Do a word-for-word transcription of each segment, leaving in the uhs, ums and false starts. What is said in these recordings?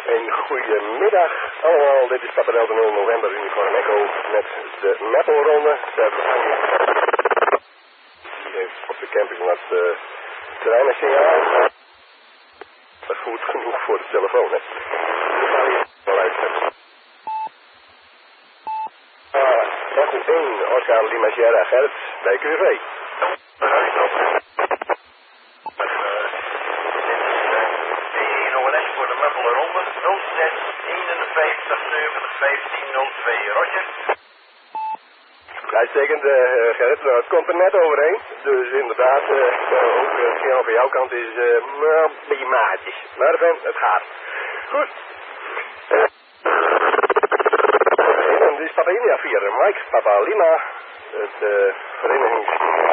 Een goede middag allemaal. Dit is Papa Delta nul November Uniform Echo met de metalronde. Die heeft op de camping wat uh, terreinsignaal. Dat is goed genoeg voor de telefoon, hè. Dat gaan we wel uitzetten. Dag één, Oscar Lima Sierra Gerrit bij Q V. Voor de Meppelerronde nul zes eenenvijftig zeventig vijftien nul twee, Roger. Uitstekend, uh, Gerrit. Nou, het komt er net overheen. Dus inderdaad, uh, ook het uh, signaal van jouw kant is uh, een beetje maatjes. Maar uh, het gaat. Goed. Uh, en dit is Papa India vier, Mike, Papa Lima. Het uh, verenigings...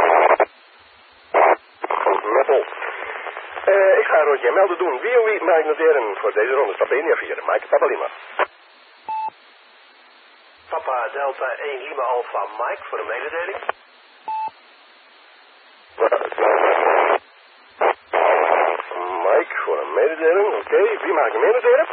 van Meppel. Uh, ik ga een rondje melden doen. Wie wie mag ik noteren voor deze ronde? Papa India vier, Mike, Papa Lima. Papa Delta één Lima Alpha Mike voor een mededeling. Mike voor een mededeling, oké. Okay. Wie mag ik mededelen?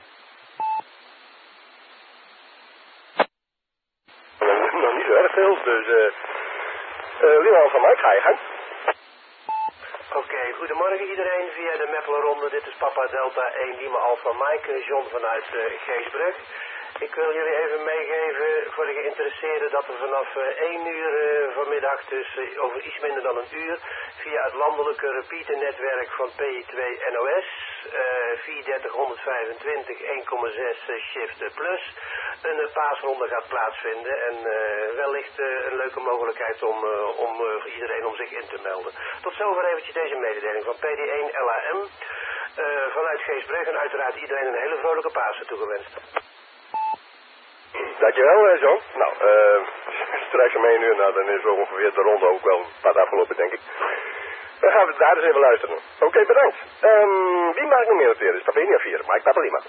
Nog niet zo erg veel, dus uh, uh, Lima Alpha Mike, ga je gang. Oké, okay, goedemorgen iedereen via de Meppelerronde. Dit is Papa Delta één Lima Alpha Mike, John vanuit uh, Geesbrug. Ik wil jullie even meegeven voor de geïnteresseerden dat we vanaf uh, één uur uh, vanmiddag, dus uh, over iets minder dan een uur, via het landelijke repeaternetwerk van P I twee N O S, uh, vier dertig honderdvijfentwintig één komma zes uh, Shift Plus, een uh, paasronde gaat plaatsvinden. En uh, wellicht uh, een leuke mogelijkheid om, uh, om uh, voor iedereen om zich in te melden. Tot zover eventjes deze mededeling van P D één L A M uh, vanuit Geesbrug en uiteraard iedereen een hele vrolijke Pasen toegewenst. Dankjewel, John. Nou, uh, straks om één uur, nou, dan is ongeveer de ronde ook wel wat afgelopen, denk ik. Dan gaan we daar eens even luisteren. Oké, okay, bedankt. Um, wie mag ik nog meer noteren? Dat is Papenia vier, Mike Papa Lima.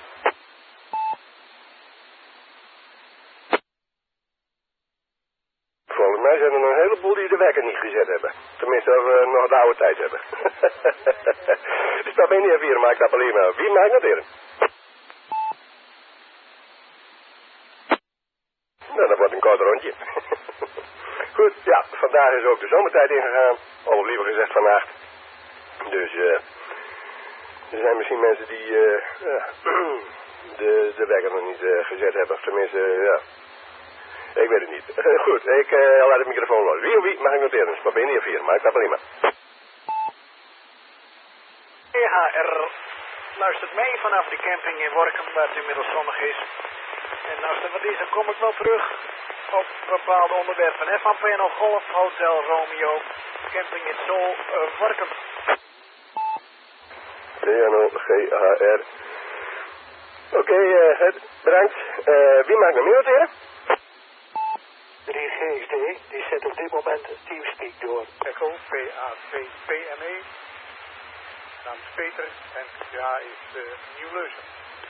Volgens mij zijn er nog een heleboel die de wekker niet gezet hebben. Tenminste, als we nog de oude tijd hebben. Dat is Papenia vier, Mike Papa Lima. Wie mag ik noteren? Nou, dat wordt een kort rondje. Goed, ja, vandaag is ook de zomertijd ingegaan. Of liever gezegd vannacht. Dus uh, er zijn misschien mensen die uh, ja, de, de wekker nog niet uh, gezet hebben. Tenminste, uh, ja. Ik weet het niet. Uh, goed, ik uh, laat de microfoon los. Wie of wie mag ik noteren? Spabenia vier, maar ik snap prima. E H R luistert mee vanaf de camping in Workum, waar het inmiddels zonnig is. En als er wat is, dan kom ik wel terug op bepaalde onderwerpen. F van P N O Golf, Hotel Romeo, camping in Sol, uh, Workum. P N O G H R. Oké, okay, uh, bedankt. Uh, wie mag ik nog meer noteren? drie G X D, die zet op dit moment Teamspeak door. Echo, P A V P M E. Naam is Peter en ja is uh, Nieuw-Leuzen.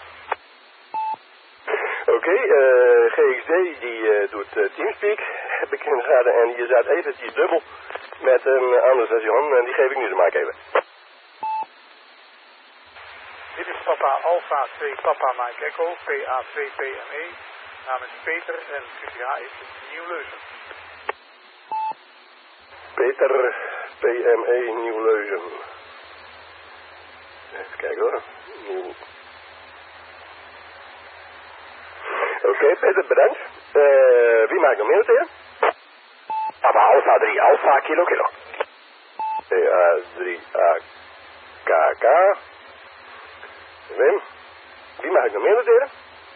Oké, okay, uh, G X D die uh, doet uh, Teamspeak, heb ik in de gaten, en je zat eventjes dubbel met een uh, ander station en die geef ik nu de maak even. Dit is Papa Alpha twee Papa Mike Echo, P A V P M E. Naam is Peter en Q T H is Nieuw-Leuzen. Peter, P M E, Nieuw-Leuzen. Even kijken hoor. Nieuw. Oké, okay, Peter, bedankt. Uh, wie maakt nog meer noteren? Papa Alpha drie, Alpha Kilo Kilo. P A drie A K K. Wim, wie mag ik nog meer noteren?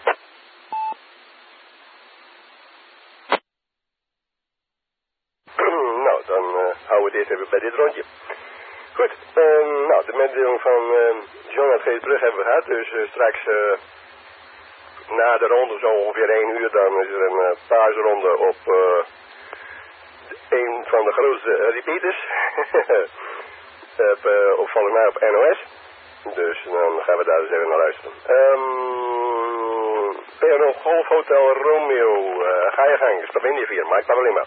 Nou, dan uh, houden we dit even bij dit rondje. Goed, uh, nou, de mededeling van uh, John uit Geesbrug hebben we gehad, dus uh, straks uh, na de ronde, zo ongeveer één uur, dan is er een uh, pauzeronde op uh, een van de grootste uh, repeaters. op, uh, op, volgens mij op N O S. Dus dan gaan we daar eens even naar luisteren. Um, P N O Golf Hotel Romeo, uh, ga je gang, stap in die vier, Mike Pabalima.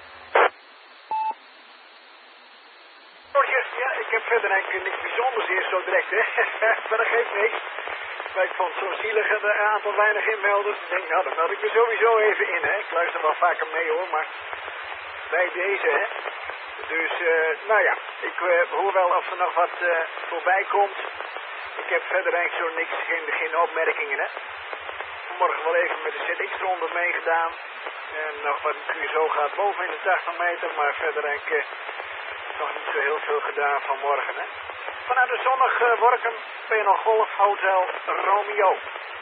Ja, ik heb verder eigenlijk niks bijzonders hier zo direct, hè. Maar dat geeft niks. Maar ik vond het zo zielig, een aantal weinig inmelders. Ik denk, nou, dan meld ik me sowieso even in, hè. Ik luister wel vaker mee, hoor, maar bij deze, hè. Dus, uh, nou ja, ik uh, hoor wel of er nog wat uh, voorbij komt. Ik heb verder eigenlijk zo niks, geen, geen opmerkingen, hè. Morgen wel even met de Z X-ronde meegedaan. En nog wat een Q S O gaat boven in de tachtig meter, maar verder eigenlijk uh, nog niet zo heel veel gedaan vanmorgen, hè. Vanuit de zonnig uh, Workum, P N O Golf Hotel Romeo.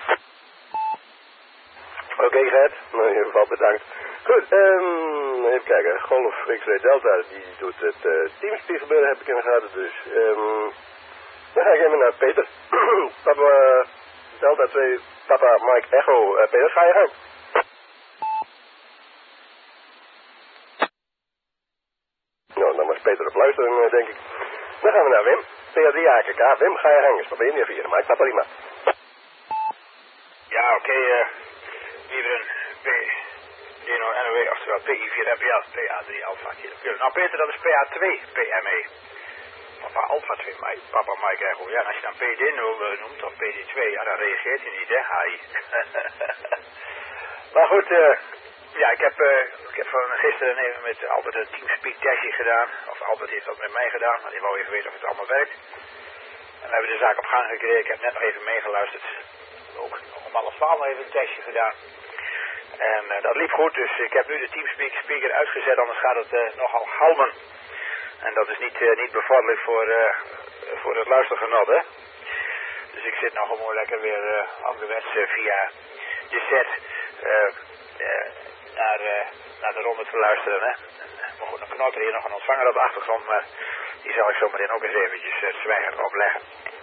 Oké, okay, Gert. Nou, in ieder geval bedankt. Goed, um, even kijken. Golf X-Ray Delta, die doet het uh, Teamspeak gebeuren, heb ik in de gaten. Dus, um, dan ga ik even naar Peter. Papa Delta twee, Papa Mike Echo. Uh, Peter, ga je gang. Nou, dan was Peter op luisteren, denk ik. Dan gaan we naar Wim. P H drie A K K. Wim, ga je gang. Is probeer niet vieren, maar ik snap prima. Ja, oké. Okay, uh, iedereen. P D N O N O W, oftewel P I vier M P L, P A drie Alpha. Nou, Peter, dat is P A twee P M E. Papa Alpha twee, Mike, Papa Mike Echo. Ja, en als je dan P D nul noemt, of P D twee, ja, dan reageert hij niet, hè, H I. Maar goed, uh, ja, ik heb, uh, ik heb van gisteren even met Albert een Teamspeak testje gedaan. Of Albert heeft dat met mij gedaan, want ik wou even weten of het allemaal werkt. En we hebben de zaak op gang gekregen. Ik heb net nog even meegeluisterd. Ook om alles twaalf nog even een testje gedaan. En uh, dat liep goed, dus ik heb nu de Teamspeak speaker uitgezet, anders gaat het uh, nogal galmen. En dat is niet, uh, niet bevorderlijk voor, uh, voor het luistergenot, hè. Dus ik zit nog gewoon lekker weer uh, ouderwets uh, via de set uh, uh, naar, uh, naar de ronde te luisteren, hè. Maar goed, dan knalt er hier nog een ontvanger op de achtergrond, maar die zal ik zo meteen ook eens eventjes uh, zwijgend opleggen.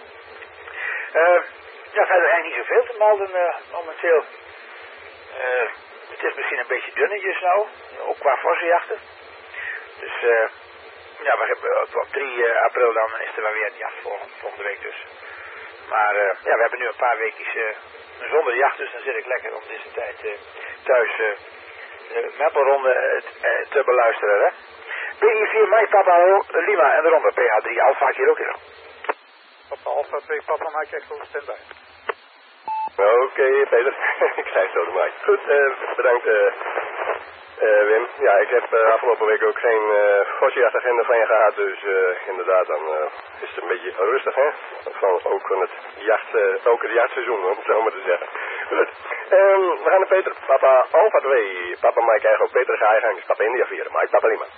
Uh, ja, verder eigenlijk niet zoveel te melden uh, momenteel. Uh, het is misschien een beetje dunnetjes nou, ook qua vossenjachten. Dus uh, ja, we hebben op, op drie april dan is er wel weer een jacht volgende, volgende week dus. Maar uh, ja, we hebben nu een paar weekjes uh, zonder jacht, dus dan zit ik lekker om deze tijd uh, thuis uh, de Meppelronde uh, uh, te beluisteren, hè. P I vier Mike Papa Lima en de ronde P H drie Alpha Kilo Kilo. Papa Alpha twee Papa Mike Echo standby. Oké, okay, Peter. Ik krijg zo de mic. Goed, uh, bedankt uh, uh, Wim. Ja, ik heb uh, afgelopen week ook geen uh, vossenjachtagenda van je gehad, dus uh, inderdaad dan uh, is het een beetje rustig, hè. Van, ook van het jacht, uh, ook het jachtseizoen, om het zo maar te zeggen. Goed, um, we gaan naar Peter. Papa Alpha twee, Papa Mike Echo, Peter ga je gang, is Papa India vier, Mike Papa Lima.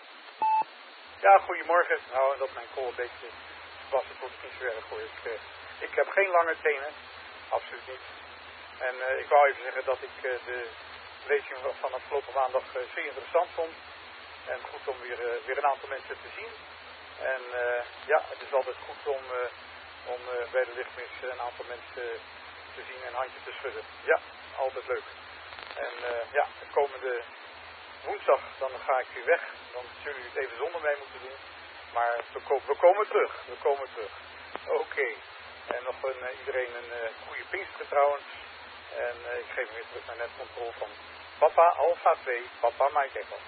Ja, goedemorgen. Nou, dat mijn kool een beetje was, het wordt niet zo erg voor. Ik, uh, ik heb geen lange tenen. Absoluut niet. En uh, ik wou even zeggen dat ik uh, de lezing van afgelopen maandag uh, zeer interessant vond. En goed om weer, uh, weer een aantal mensen te zien. En uh, ja, het is altijd goed om, uh, om uh, bij de lichtmis een aantal mensen te zien en een handje te schudden. Ja, altijd leuk. En uh, ja, de komende woensdag dan ga ik weer weg. Dan zullen jullie het even zonder mij moeten doen. Maar we, ko we komen terug. We komen terug. Oké. Okay. En nog een, uh, iedereen een uh, goede Pinkster trouwens. En uh, ik geef weer terug naar netcontrole van Papa Alpha twee, Papa Mike Echo.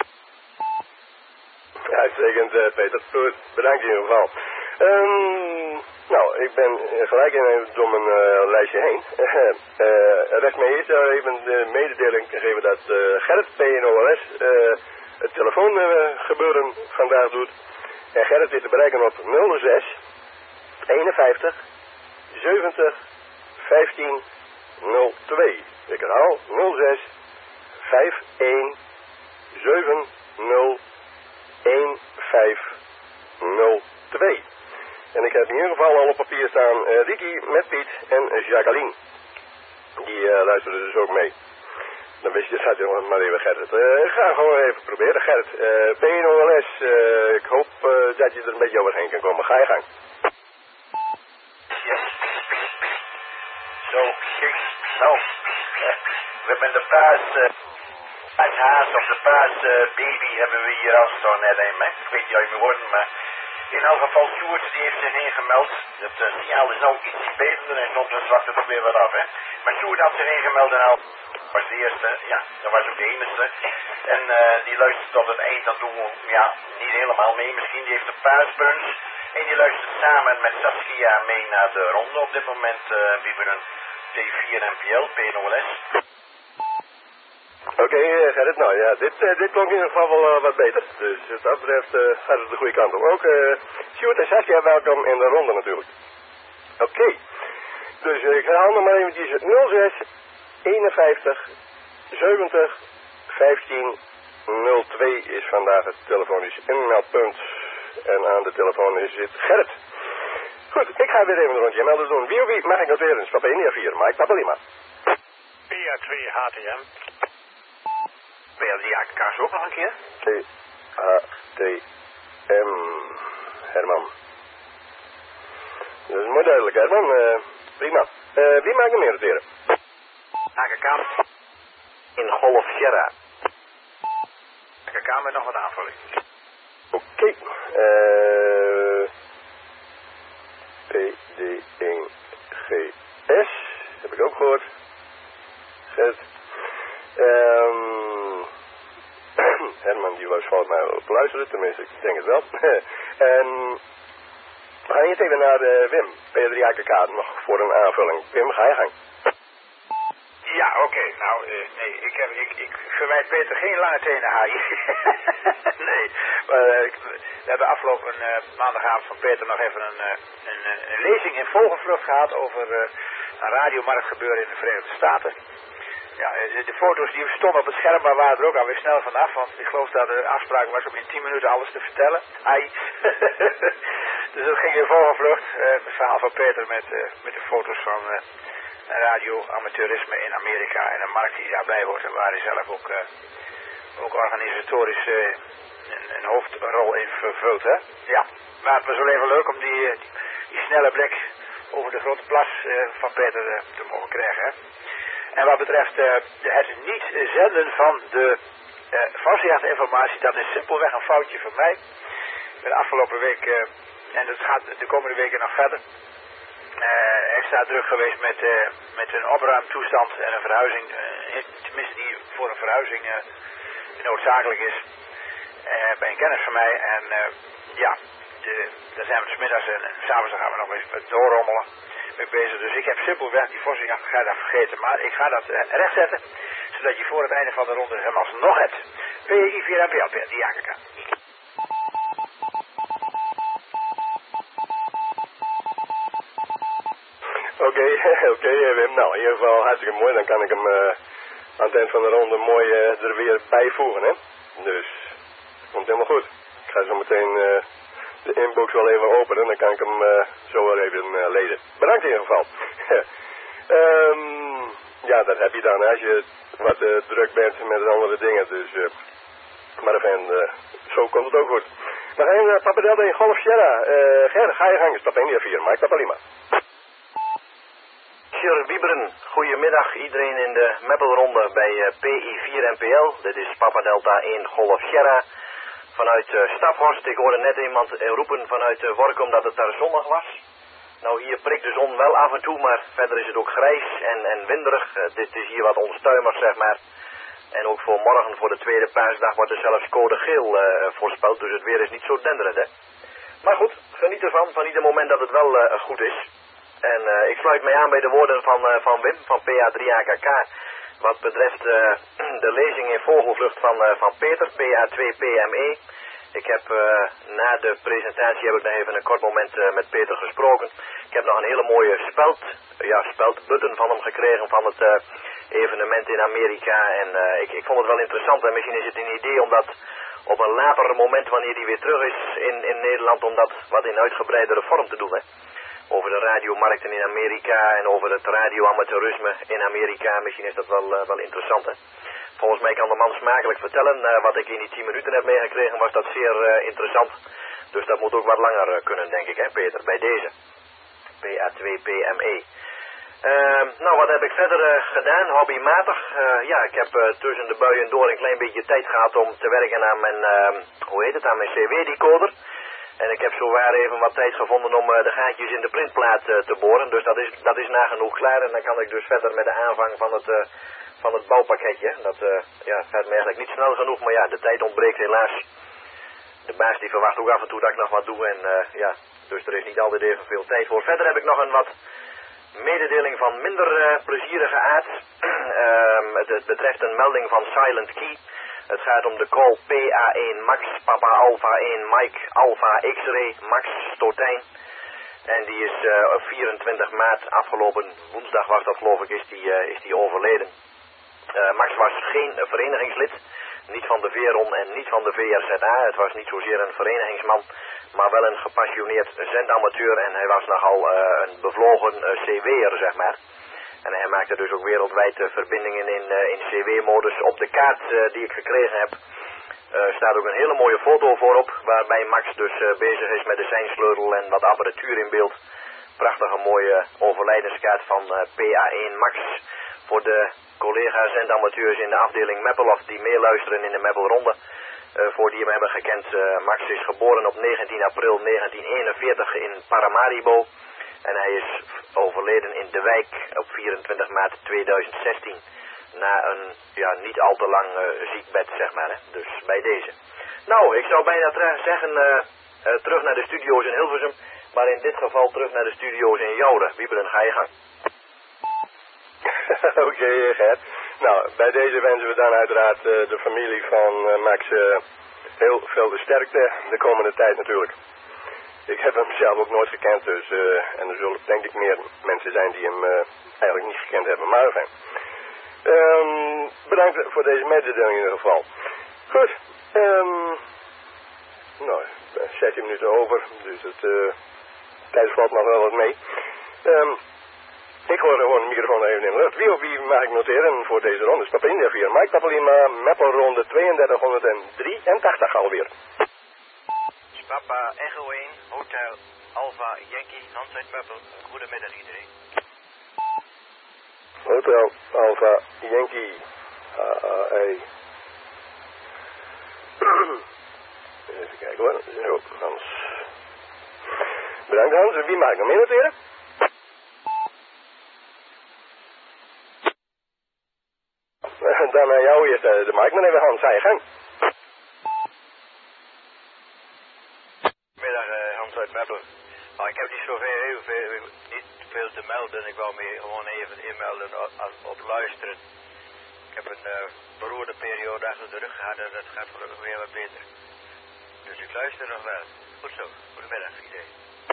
Uitstekend, uh, Peter. Goed, bedankt in ieder geval. Um, nou, ik ben gelijk in door mijn uh, lijstje heen. uh, rest mij eerst uh, even de mededeling geven dat uh, Gerrit P N O L S uh, het telefoongebeuren uh, vandaag doet. En Gerrit is te bereiken op nul zes eenenvijftig zeventig vijftien nul twee. Ik herhaal nul zes vijf een zeven nul een vijf nul twee. En ik heb in ieder geval al op papier staan uh, Ricky met Piet en Jacqueline. Die uh, luisteren dus ook mee. Dan wist je dat maar even Gerrit. Uh, ga gewoon even proberen. Gerrit, uh, P N O L S, uh, ik hoop uh, dat je er een beetje overheen kan komen. Ga je gang. Ja. Zo, kijk, nou, uh, we hebben de paas, uh, paas haas of de paas uh, baby hebben we hier afstaan net een, hè. Ik weet niet uit mijn woorden, maar in elk geval Sjoerd die heeft zich ingemeld. Het uh, signaal is nou iets beter en soms zwakt het ook weer wat af, hè. Maar Sjoerd had zich ingemeld en al. was de eerste, ja, dat was ook de enige. En uh, die luistert tot het eind aan toe, ja, niet helemaal mee misschien, die heeft een paasbrunch. En die luistert samen met Saskia mee naar de ronde op dit moment, uh, Wieberen T vier N P L, P N O S. Oké, okay, Gerrit, nou ja, dit, uh, dit klonk in ieder geval wel uh, wat beter. Dus wat dat betreft uh, gaat het de goede kant op. Ook uh, Sjoerd en Saskia, welkom in de ronde natuurlijk. Oké, okay. Dus uh, ik herhaal nog maar eventjes nul zes eenenvijftig zeventig vijftien nul twee is vandaag het telefonisch inmeldpunt. En aan de telefoon zit Gerrit. Goed, ik ga weer even een rondje melden doen. Wie of wie mag ik noteren? Stap één, vier, Mike Papalima. P A twee H T M. P A drie A K K ook nog een keer? T A T M. Herman. Dat is mooi duidelijk, Herman. Uh, prima. Uh, wie mag ik meer noteren? A K K. In Golf Sierra. A K K met nog wat aanvulling. Oké. Okay. Uh, P D één G S. Heb ik ook gehoord. Z. Um, Herman die was volgens mij wel op luisteren. Tenminste, ik denk het wel. En we gaan eerst even naar uh, Wim. P drie A K K nog voor een aanvulling. Wim, ga je gang. Ja, oké. Okay. Nou, uh, nee, ik, heb, ik, ik verwijt Peter geen lange tenen haai. nee, maar uh, we hebben afgelopen uh, maandagavond van Peter nog even een, uh, een, een lezing in vogelvlucht gehad over uh, een radiomarktgebeuren in de Verenigde Staten. Ja, de foto's die stonden op het scherm, maar waren er ook alweer snel vanaf, want ik geloof dat de afspraak was om in tien minuten alles te vertellen. Ai. Dus dat ging in vogelvlucht. Uh, het verhaal van Peter met, uh, met de foto's van uh, radio-amateurisme in Amerika en een markt die daarbij hoort en waar hij zelf ook, uh, ook organisatorisch uh, een, een hoofdrol in vervult. Hè? Ja, maar het was wel even leuk om die, die, die snelle blik over de grote plas uh, van Peter uh, te mogen krijgen. Hè? En wat betreft uh, het niet zenden van de uh, vastjachtinformatie, dat is simpelweg een foutje van mij. De afgelopen week, uh, en dat gaat de komende weken nog verder, uh, extra druk geweest met, uh, met een opruimtoestand en een verhuizing, uh, tenminste die voor een verhuizing uh, noodzakelijk is, uh, bij een kennis van mij. En uh, ja, de, daar zijn we dus middags en, en s'avonds gaan we nog eens doorrommelen. Mee bezig. Dus ik heb simpelweg die Vossing vergeten, maar ik ga dat uh, rechtzetten, zodat je voor het einde van de ronde hem alsnog hebt. P I vier N P L, die A K K. Oké, oké Wim. Nou, in ieder geval hartstikke mooi. Dan kan ik hem uh, aan het eind van de ronde mooi uh, er weer bijvoegen, hè. Dus, komt helemaal goed. Ik ga zo meteen uh, de inbox wel even openen, dan kan ik hem uh, zo wel even uh, lezen. Bedankt in ieder geval. um, ja, dat heb je dan, als je wat uh, druk bent met andere dingen. Dus, uh, maar even, uh, zo komt het ook goed. We gaan uh, Papa Delta in Golf Sierra. Uh, Ger, ga je gang. Stap één, vier. Mike Papalima. Sjoerd Wieberen, goedemiddag iedereen in de Meppelronde bij uh, P I vier N P L. Dit is Papa Delta één Golf Sierra. Vanuit uh, Staphorst, ik hoorde net iemand uh, roepen vanuit uh, Workum dat het daar zonnig was. Nou, hier prikt de zon wel af en toe, maar verder is het ook grijs en, en winderig. Uh, dit is hier wat onstuimig, zeg maar. En ook voor morgen, voor de tweede paasdag, wordt er zelfs code geel uh, voorspeld. Dus het weer is niet zo denderend, hè. Maar goed, geniet ervan, van ieder moment dat het wel uh, goed is. En uh, ik sluit mij aan bij de woorden van, uh, van Wim, van P A drie A K K. Wat betreft uh, de lezing in vogelvlucht van, uh, van Peter, P A twee P M E. Ik heb uh, na de presentatie heb ik nog even een kort moment uh, met Peter gesproken. Ik heb nog een hele mooie speld, uh, ja, speldbutton van hem gekregen van het uh, evenement in Amerika. En uh, ik, ik vond het wel interessant en misschien is het een idee om dat op een later moment, wanneer hij weer terug is in, in Nederland, om dat wat in uitgebreidere vorm te doen, hè. Over de radiomarkten in Amerika en over het radioamateurisme in Amerika. Misschien is dat wel, uh, wel interessant, hè. Volgens mij kan de man smakelijk vertellen. Uh, wat ik in die tien minuten heb meegekregen was dat zeer uh, interessant. Dus dat moet ook wat langer uh, kunnen, denk ik, hè Peter, bij deze. P A twee P M E. Uh, nou, wat heb ik verder uh, gedaan? Hobbymatig. Uh, ja, ik heb uh, tussen de buien door een klein beetje tijd gehad om te werken aan mijn, uh, hoe heet het, aan mijn C W-decoder. En ik heb zowaar even wat tijd gevonden om uh, de gaatjes in de printplaat uh, te boren. Dus dat is, dat is nagenoeg klaar. En dan kan ik dus verder met de aanvang van het, uh, van het bouwpakketje. Dat uh, ja, gaat me eigenlijk niet snel genoeg, maar ja, de tijd ontbreekt helaas. De baas die verwacht ook af en toe dat ik nog wat doe en uh, ja, dus er is niet altijd even veel tijd voor. Verder heb ik nog een wat mededeling van minder uh, plezierige aard. uh, het, het betreft een melding van Silent Key. Het gaat om de call P A één Max, Papa Alpha één Mike, Alpha X-Ray, Max Stotijn. En die is uh, op vierentwintig maart, afgelopen woensdag was dat geloof ik, is die, uh, is die overleden. Uh, Max was geen uh, verenigingslid, niet van de V R O N en niet van de V R Z A. Het was niet zozeer een verenigingsman, maar wel een gepassioneerd zendamateur. En hij was nogal uh, een bevlogen uh, C W'er, zeg maar. En hij maakte dus ook wereldwijd uh, verbindingen in, uh, in C W-modus. Op de kaart uh, die ik gekregen heb, Uh, staat ook een hele mooie foto voorop, waarbij Max dus uh, bezig is met de seinsleutel en wat apparatuur in beeld. Prachtige mooie overlijdenskaart van uh, P A één Max. Voor de collega's en amateurs in de afdeling Meppel die meeluisteren in de Meppelronde. Uh, voor die hem hebben gekend, uh, Max is geboren op negentien april negentien eenenveertig in Paramaribo. En hij is overleden in De Wijk op vierentwintig maart tweeduizend zestien. Na een ja, niet al te lang uh, ziekbed, zeg maar. Hè. Dus bij deze. Nou, ik zou bijna zeggen uh, uh, terug naar de studio's in Hilversum. Maar in dit geval terug naar de studio's in Jouden. Wieberen, ga je gang. Oké, okay, Gert. Nou, bij deze wensen we dan uiteraard uh, de familie van uh, Max uh, heel veel sterkte de komende tijd natuurlijk. Ik heb hem zelf ook nooit gekend, dus uh, en er zullen denk ik meer mensen zijn die hem uh, eigenlijk niet gekend hebben. Maar fijn. Um, bedankt voor deze mededeling in ieder geval. Goed. Um, nou, zestien minuten over, dus het uh, tijd valt nog wel wat mee. Um, ik hoor gewoon de microfoon even in de lucht. Wie of wie mag ik noteren voor deze ronde? Papa India vier, Mike Papalima, Meppelronde tweeëndertighonderddrieëntachtig alweer. Papa Echo één, Hotel Alpha Yankee, Nantuit Meppel. Goedemiddag iedereen. Hotel Alpha Yankee. Uh, uh, hey. Even kijken hoor. Zo, Hans. Bedankt Hans. Wie mag ik nog mee noteren? Dan aan jou eerst de mic, maar even Hans, ga je gang. Middag uh, Hans uit Meppel. Nou, ik heb niet zoveel, heel veel, niet veel te melden. Ik wou me gewoon even inmelden op, op luisteren. Ik heb een uh, beroerde periode achter de rug gehad en dat gaat gelukkig weer wat beter. Dus ik luister nog wel. Goed zo. Goedemiddag iedereen.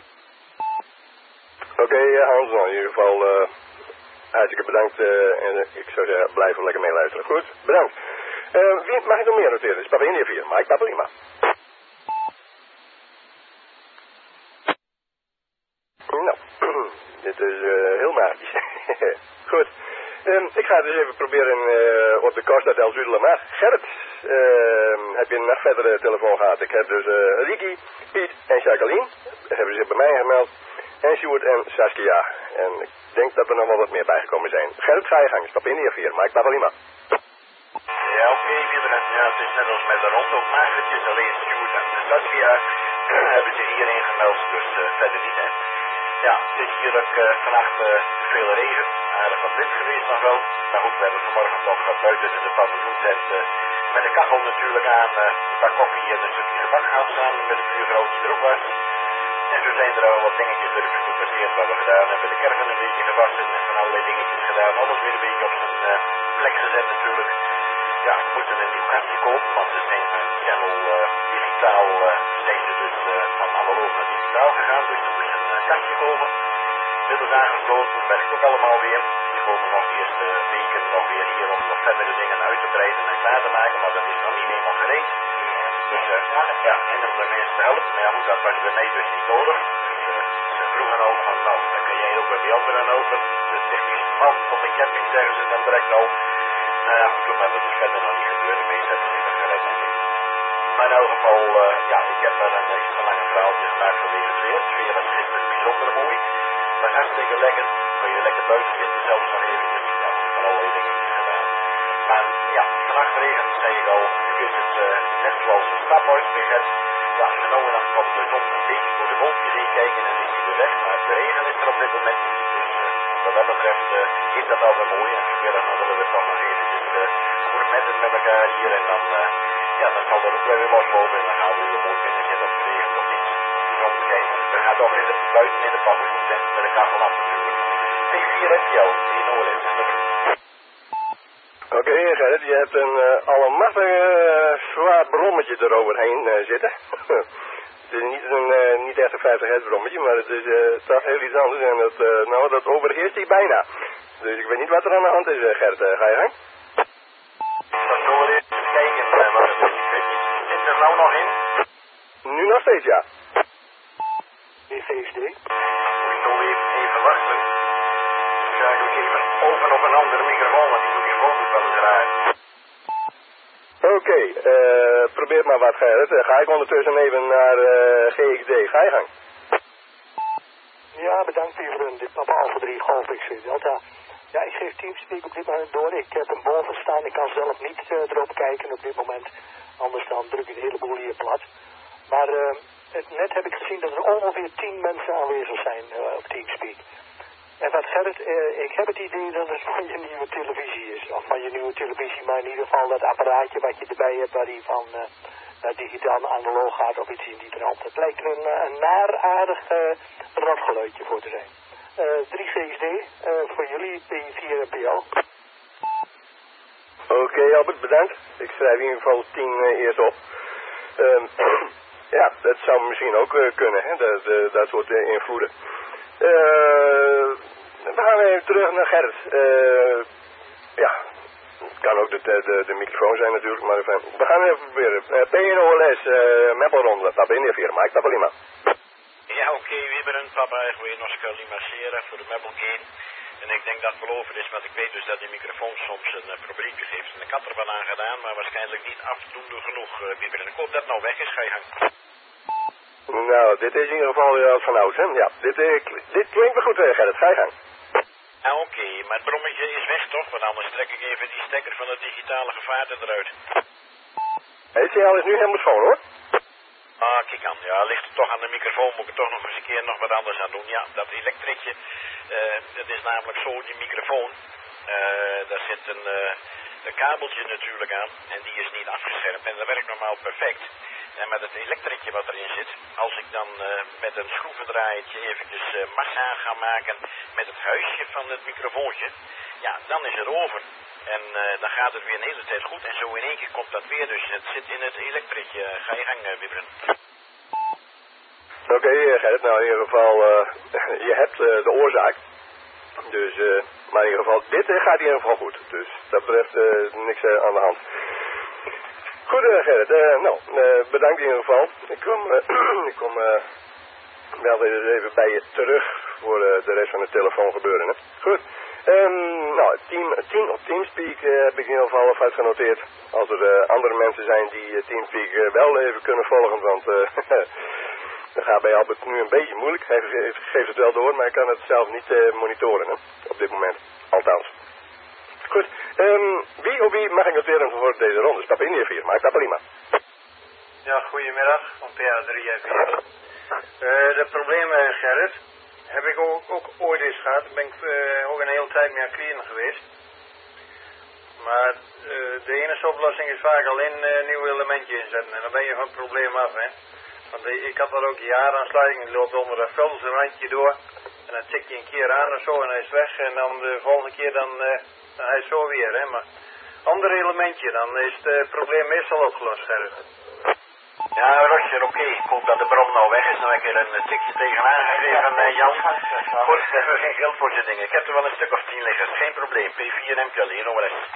Oké okay, uh, Hans, nou, in ieder geval uh, hartstikke bedankt uh, en uh, ik zou zeggen blijf lekker meeluisteren. Goed, bedankt. Uh, wie mag ik nog meer noteren? Is Papa India vier, Mike Papalima. Nou, dit is uh, heel magisch. Goed. Um, ik ga dus even proberen uh, op de Costa del Zuiderlamar. Gerrit, uh, heb je een nog verdere telefoon gehad? Ik heb dus uh, Ricky, Piet en Jacqueline. Dat hebben zich bij mij gemeld. En Sjoerd en Saskia. En ik denk dat er nog wel wat meer bijgekomen zijn. Gerrit, ga je gang. Stap in hier vier. Mike Papalima. Ja, oké, okay, iedereen. Ja, het is net als met de rond ook magertjes. Alleen Sjoerd en Saskia hebben zich hierin gemeld. Dus uh, verder niet, hè. Ja, het is hier ook uh, vannacht uh, veel regen. Aardig wat wind geweest nog wel. Maar goed, we hebben vanmorgen nog wat buiten in de paviljoentent uh, met de kachel natuurlijk aan. Uh, een paar koffie en een stukje gebak gehad samen met de buurvrouw die er ook was. En zo zijn er al wat dingetjes door de revue gepasseerd wat we gedaan hebben. De kerven een beetje gewassen en van allerlei dingetjes gedaan. Alles weer een beetje op zijn uh, plek gezet natuurlijk. Ja, we moeten een nieuw kastje kopen, want ze zijn van channel uh, digitaal uh, zijn ze dus uh, van analoog naar digitaal gegaan. Dus er moest een uh, kastje komen. Middels aangesloten, dat werkt ook allemaal weer. Die komen nog de eerste weken nog weer hier om nog verdere dingen uit te breiden en klaar te maken, maar dat is nog niet helemaal gereed. Dus uh, ja, en om de mensen te helpen, maar ja, goed, dat was bij mij dus niet nodig. Dus, uh, ze vroegen al van, nou, dan kun jij ook bij die anderen helpen. De technische man van de camping zeggen ze dan direct al. Nou ja, goed, maar dat is verder nog niet gebeurd. De meeste hebben zich er gerecht aan mee. Maar in elk geval, uh, ja, ik heb daar een iets te lange verhaaltje gemaakt vanwege het weer. Het weer was gisteren bijzonder mooi. Het was hartstikke lekker. Kun je lekker buiten zitten, zelfs nog eventjes. Ja, van allerlei dingetjes gedaan. Maar ja, vannacht regent, zei ik al. Nu is het uh, net zoals een staphuis weer het. Ja, en nou en dan komt de zon een beetje voor de wolkjes heen kijken en is hij weer weg. Maar de regen is er op dit moment niet. Dus uh, wat dat betreft uh, is dat altijd mooi. En vanmiddag willen we toch nog even uh, gourmetten met elkaar hier en dan, uh, ja, dan zal er ook weer weer loslopen en dan gaan we weer mooi binnen zitten of het regent of iets. De zon schijnt. Dan gaat toch in de, buiten in de paviljoen zijn met de kachel af natuurlijk. P vier heb je al, die Noord is nummer. Oké, okay, Gerrit, je hebt een uh, allemachtig uh, zwaar brommetje eroverheen uh, zitten. Het is niet, een, uh, niet echt een vijftig hertz brommetje, maar het is uh, toch heel iets anders. En dat, uh, nou, dat overheerst hij bijna. Dus ik weet niet wat er aan de hand is, uh, Gert. Uh, ga je gang? Dat zullen we even kijken, uh, wat het is. Ik weet niet. Zit er nou nog in? Nu nog steeds, ja. In V S D? Ik zal even, even wachten. Dan ga ik even over op een andere microfoon, want die microfoon doet wel eens raar. Oké, okay, uh, probeer maar wat, Gerrit. Uh, ga ik ondertussen even naar uh, G X D. Ga je gang? Ja, bedankt Wieberen. Dit Papa Alpha drie Golf X Delta. Ja, ik geef Teamspeak op dit moment door. Ik heb hem boven staan. Ik kan zelf niet uh, erop kijken op dit moment. Anders dan druk ik een heleboel hier plat. Maar uh, het, net heb ik gezien dat er ongeveer tien mensen aanwezig zijn uh, op Teamspeak. En wat Gerrit, uh, ik heb het idee dat het van je nieuwe televisie is. Of van je nieuwe televisie, maar in ieder geval dat apparaatje wat je erbij hebt waar die van uh, uh, digitaal naar analoog gaat of iets in die trant. Het lijkt er een, een naar aardig uh, rotgeluidje voor te zijn. Uh, drie G S D, uh, voor jullie P vier en P L. Oké, okay, Albert, bedankt. Ik schrijf in ieder geval tien uh, eerst op. Um, ja, dat zou misschien ook uh, kunnen, hè, dat, uh, dat soort uh, invloeden. Uh, we gaan even terug naar Gerrit. Uh, ja, het kan ook de, de, de microfoon zijn natuurlijk, maar even, we gaan even proberen. Uh, P N O L S, uh, Meppelronde, Papa India vier, Mike, Papa Lima. Ja, oké, okay, Wieberen, Papa, ik wil nog Scully Sierra voor de Meppel Game. En ik denk dat het wel over is, want ik weet dus dat die microfoon soms een uh, probleempje geeft. En ik had er wel aan gedaan, maar waarschijnlijk niet afdoende genoeg, uh, Wieberen. Ik hoop dat het nou weg is, ga je gang. Nou, dit is in ieder geval uh, van oud, hè? Ja, dit, uh, dit klinkt me goed, uh, Gerrit. Ga je gang. Ah, oké, okay, maar het brommetje is weg toch? Want anders trek ik even die stekker van het digitale gevaarte eruit. Het signaal is nu helemaal schoon, hoor. Ah, kijk aan. Ja, ligt het toch aan de microfoon. Moet ik er toch nog eens een keer nog wat anders aan doen. Ja, dat elektriekje, uh, het is namelijk zo, die microfoon, uh, daar zit een, uh, een kabeltje natuurlijk aan. En die is niet afgeschermd. En dat werkt normaal perfect. En met het elektriekje wat erin zit, als ik dan uh, met een schroevendraaiertje eventjes uh, massa ga maken met het huisje van het microfoontje, ja, dan is het over. En uh, dan gaat het weer een hele tijd goed en zo in één keer komt dat weer, dus het zit in het elektriekje. Uh, ga je gang, uh, Wieberen. Oké, okay, Gerrit, nou in ieder geval, uh, je hebt uh, de oorzaak. Dus, uh, maar in ieder geval, dit uh, gaat in ieder geval goed. Dus dat betreft uh, niks uh, aan de hand. Goed, uh, Gerrit. Uh, nou, uh, bedankt in ieder geval. Ik kom, uh, ik kom uh, wel weer even bij je terug voor uh, de rest van het telefoongebeuren. Hè? Goed. Um, nou, team, team op Teamspeak uh, heb ik in ieder geval alvast uitgenoteerd. Als er uh, andere mensen zijn die uh, Teamspeak uh, wel even kunnen volgen, want uh, dat gaat bij Albert nu een beetje moeilijk. Hij geeft het wel door, maar ik kan het zelf niet uh, monitoren, hè? Op dit moment. Althans. Goed, um, wie of wie mag ik noteren voor deze ronde? Papa India vier, maar Papa Lima. Ja, goedemiddag, van P A drie en vier. Uh, de problemen, Gerrit, heb ik ook, ook ooit eens gehad. Daar ben ik uh, ook een hele tijd mee aan kleren geweest. Maar uh, de enige oplossing is vaak alleen een uh, nieuw elementje inzetten. En dan ben je van het probleem af, hè. Want uh, ik had dat ook jaaraansluiting. Die loopt onder dat veldsrandje door. En dan tik je een keer aan of zo en hij is weg. En dan de volgende keer dan... Uh, Nou, hij is zo weer, hè, maar ander elementje, dan is het uh, probleem meestal opgelost, Gerrit. Ja, Roger, oké. Okay. Ik hoop dat de bron nou weg is. Dan heb ik er een tikje tegenaan gegeven, uh, Jan. Goed, we hebben geen geld voor je dingen. Ik heb er wel een stuk of tien liggen, geen probleem. P vier M P L, hier nog wel eens.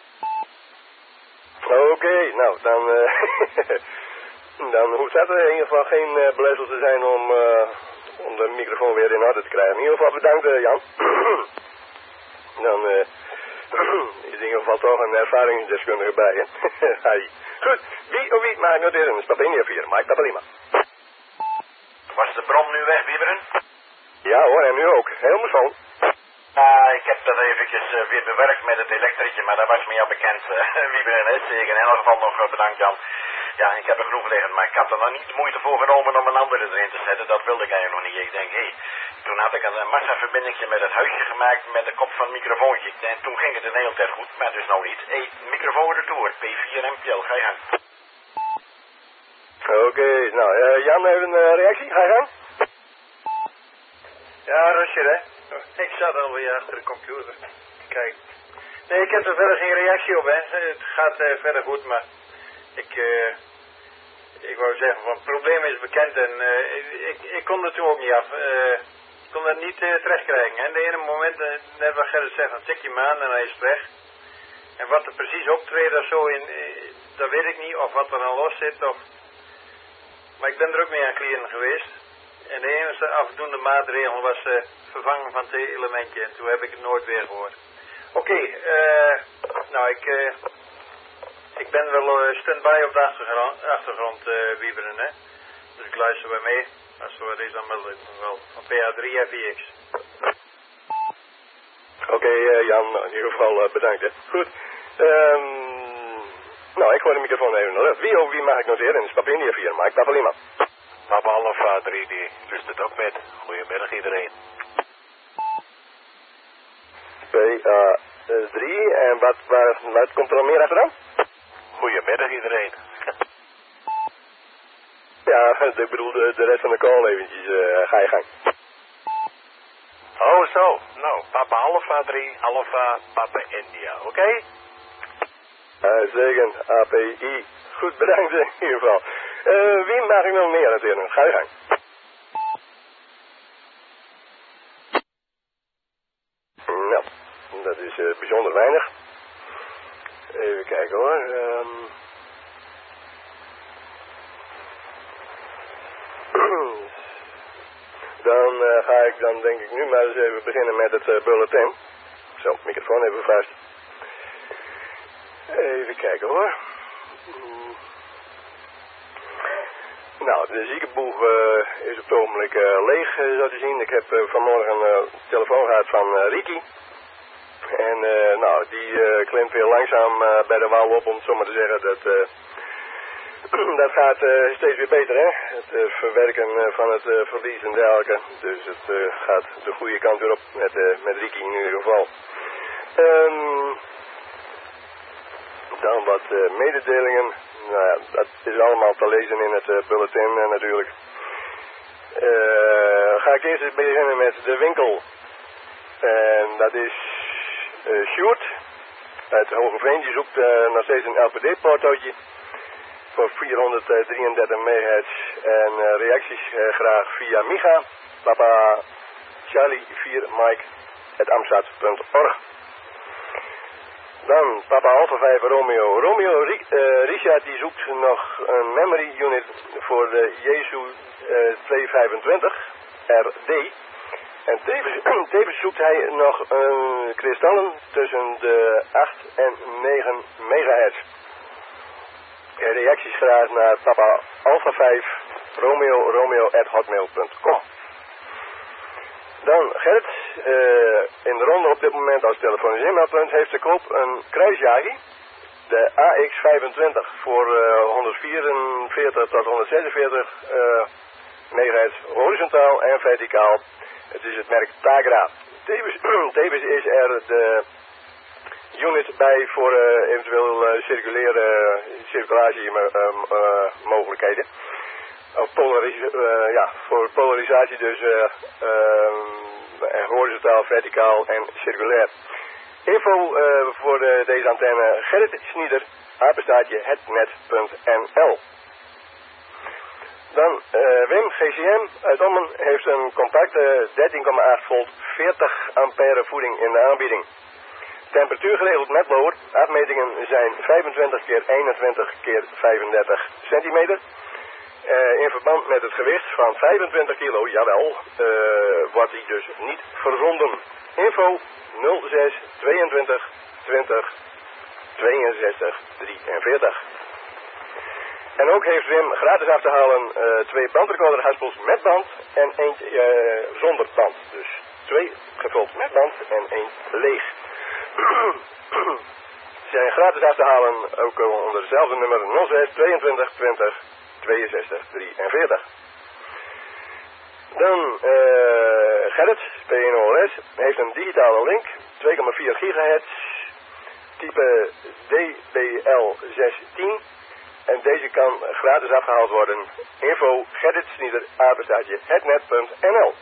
Oké, okay, nou, dan, uh, dan hoeft dat er in ieder geval geen uh, beletsel te zijn om, uh, om de microfoon weer in orde te krijgen. In ieder geval bedankt, uh, Jan. Dan uh, is in ieder geval toch een ervaringsdeskundige bij, hè. Hi. Goed, wie of wie mag ik noteren? Is Papa India vier, Mike Papa Lima. Was de bron nu weg, Wieberen? Ja hoor, en nu ook. Helemaal schoon. Uh, ik heb dat eventjes uh, weer bewerkt met het elektriekje, maar dat was me al bekend, uh, Wieberen, hè. Zeker in elk geval nog uh, bedankt, Jan. Ja, ik heb er genoeg liggen, maar ik had er nog niet de moeite voor genomen om een andere erin te zetten. Dat wilde ik eigenlijk nog niet. Ik denk, hé, hey, toen had ik een massaverbindingje met het huisje gemaakt met de kop van het microfoontje. En toen ging het een hele tijd goed, maar dus nou niet. Hé, hey, microfoon retour, P vier M P L, ga je gang. Oké, okay, nou, uh, Jan heeft een uh, reactie, ga je gang. Ja, Roger, hè. Ik zat alweer achter de computer. Kijk. Nee, ik heb er verder geen reactie op, hè. Het gaat uh, verder goed, maar ik, uh, ik wou zeggen, van het probleem is bekend en uh, ik, ik kon er toen ook niet af. Uh, ik kon het niet uh, terechtkrijgen. En de ene moment, uh, net wat Gerrit zegt, dan tik je hem aan en hij is weg. En wat er precies optreedt of zo, in, uh, dat weet ik niet, of wat er dan los zit, of... Maar ik ben er ook mee aan kleren geweest. En de enige afdoende maatregel was uh, vervangen van het elementje. En toen heb ik het nooit weer gehoord. Oké, okay, uh, nou ik, uh, ik ben wel uh, stand-by op de achtergrond, achtergrond uh, wieberen, hè. Dus ik luister bij mee. Als er wat is, dan meld ik me wel. Van P A drie F I X. Oké, okay, uh, Jan, in ieder geval uh, bedankt, hè. Goed. Um, nou, ik gooi de microfoon even naar wie of wie mag ik noteren? Is Papa India vier, maar ik Papa Lima. Papa Alpha drie, die lust het ook met. Goedemiddag iedereen. P A drie, en wat, wat, wat komt er al meer achteraan? Goedemiddag iedereen. Ja, ik bedoel de, de rest van de call eventjes, uh, ga je gang. Oh zo, nou, Papa Alpha drie, Alpha, Papa India, oké? Okay? Uitstekend, A P I. Goed, bedankt in ieder geval. Uh, wie mag ik nog meer natuurlijk? Ga je gang. Nou, dat is uh, bijzonder weinig. Even kijken hoor. Um... dan uh, ga ik dan denk ik nu maar eens even beginnen met het uh, bulletin. Zo, microfoon even vast. Even kijken hoor. Mm. Nou, de ziekenboeg uh, is op het ogenblik uh, leeg, uh, zo te zien. Ik heb uh, vanmorgen een uh, telefoon gehad van uh, Riki. En uh, nou, die uh, klimt weer langzaam uh, bij de wal op, om het zo maar te zeggen. Dat, uh, dat gaat uh, steeds weer beter, hè. Het uh, verwerken uh, van het uh, verlies en dergelijke. Dus het uh, gaat de goede kant weer op met, uh, met Riki in ieder geval. Um, Dan wat uh, mededelingen. Nou ja, dat is allemaal te lezen in het uh, bulletin uh, natuurlijk. Uh, ga ik eerst eens beginnen met de winkel. En dat is uh, Sjoerd uit Hogeveen. Die zoekt uh, nog steeds een L P D-portootje voor vierhonderddrieëndertig megahertz. En uh, reacties uh, graag via Micha, Papa Charlie vier Mike at amstad punt org. Dan Papa Alpha vijf Romeo. Romeo uh, Richard die zoekt nog een memory unit voor de Jesu uh, tweehonderdvijfentwintig R D. En tevens, tevens zoekt hij nog uh, kristallen tussen de acht en negen megahertz. Reacties graag naar Papa Alpha vijf Romeo Romeo at hotmail punt com. Dan Gerrit, uh, in de ronde op dit moment als telefonisch inmeldpunt heeft te koop een kruisjagi. De A X vijfentwintig voor uh, honderdvierenveertig tot honderdzesenveertig uh, megahertz horizontaal en verticaal. Het is het merk Tagra. Tevens, tevens is er de unit bij voor uh, eventueel uh, circuleren, circulatie uh, uh, mogelijkheden. Of polaris- uh, ja, voor polarisatie dus uh, uh, horizontaal, verticaal en circulair. Info uh, voor uh, deze antenne Gerrit Snieder, apenstaartje hetnet punt n l. Dan uh, Wim G C M uit Ommen heeft een compacte dertien komma acht volt veertig ampère voeding in de aanbieding. Temperatuur geregeld met blower. Afmetingen zijn vijfentwintig keer eenentwintig keer vijfendertig centimeter. Uh, in verband met het gewicht van vijfentwintig kilo, jawel, uh, wordt die dus niet verzonden. Info nul zes tweeëntwintig twintig tweeënzestig drieënveertig. En ook heeft Wim gratis af te halen uh, twee bandrecorder haspels met band en eentje uh, zonder band. Dus twee gevuld met band en één leeg. zijn gratis af te halen, ook onder hetzelfde nummer nul zes tweeëntwintig twintig tweeënzestig drieënveertig. Dan uh, Gerrit, P N O L S, heeft een digitale link, twee komma vier gigahertz, type D B L zeshonderdtien. En deze kan gratis afgehaald worden. Info Gerrit Snieder, apenstaartje, hetnet punt n l.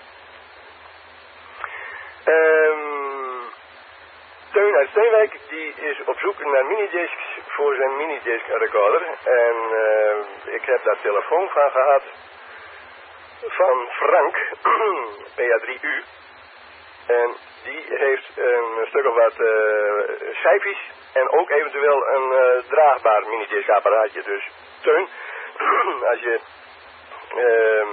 Um, Teun uit Steenwijk, die is op zoek naar minidiscs voor zijn minidisc recorder. En uh, ik heb daar telefoon van gehad van Frank, P A drie U. En die heeft een stuk of wat uh, schijfjes en ook eventueel een uh, draagbaar minidisc apparaatje. Dus Teun, als je, uh,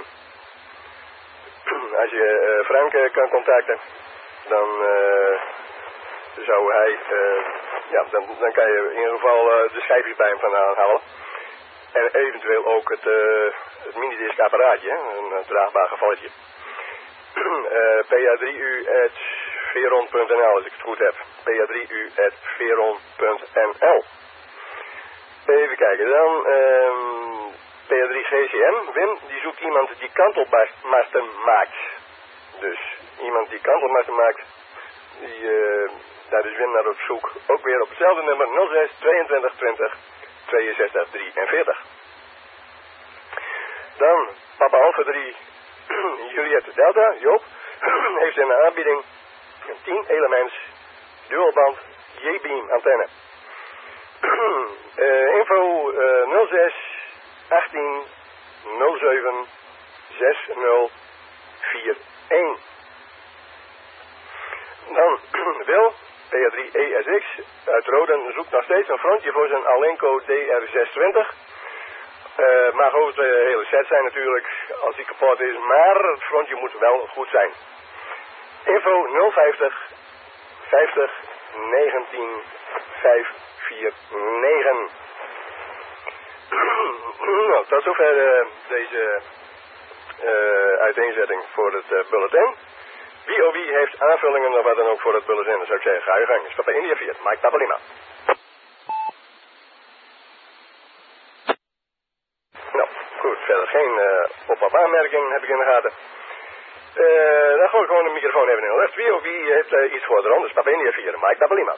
als je uh, Frank uh, kan contacten, dan uh, zou hij, uh, ja, dan, dan kan je in ieder geval uh, de schijfjes bij hem vandaan halen. En eventueel ook het, uh, het minidisc apparaatje, een, een draagbaar gevalletje. uh, P A drie U at veron punt n l als ik het goed heb. P A drie U at veron punt n l. Even kijken, dan um, P A drie G C M. Wim, die zoekt iemand die kantelmasten maakt. Dus iemand die kantelmasten maakt, die, uh, daar is Wim naar op zoek. Ook weer op hetzelfde nummer nul zes tweeëntwintig twintig tweeënzestig drieënveertig. Dan Papa Alpha drie Juliette Delta, Joop, heeft in de aanbieding een tien elements dualband J-beam antenne. uh, info uh, nul zes achttien nul zeven zes nul vier een. Dan Wil, P A drie E S X uit Roden, zoekt nog steeds een frontje voor zijn Alenco D R zeshonderdtwintig. Uh, mag over de hele set zijn natuurlijk, als die kapot is, maar het frontje moet wel goed zijn. Info nul vijftig vijftig negentien vijfhonderdnegen. Nou, tot zover uh, deze uh, uiteenzetting voor het uh, bulletin. Wie of wie heeft aanvullingen of wat dan ook voor het bulletin, dan zou ik zeggen, ga je gang. Stap bij India vier, Mike Papalima. Nou, goed, verder geen uh, op-op aanmerking heb ik in de gaten. Uh, dan gooi ik gewoon de microfoon even in de lucht. Wie of wie heeft uh, iets voor de ronde, Stap bij India vier, Mike Papalima.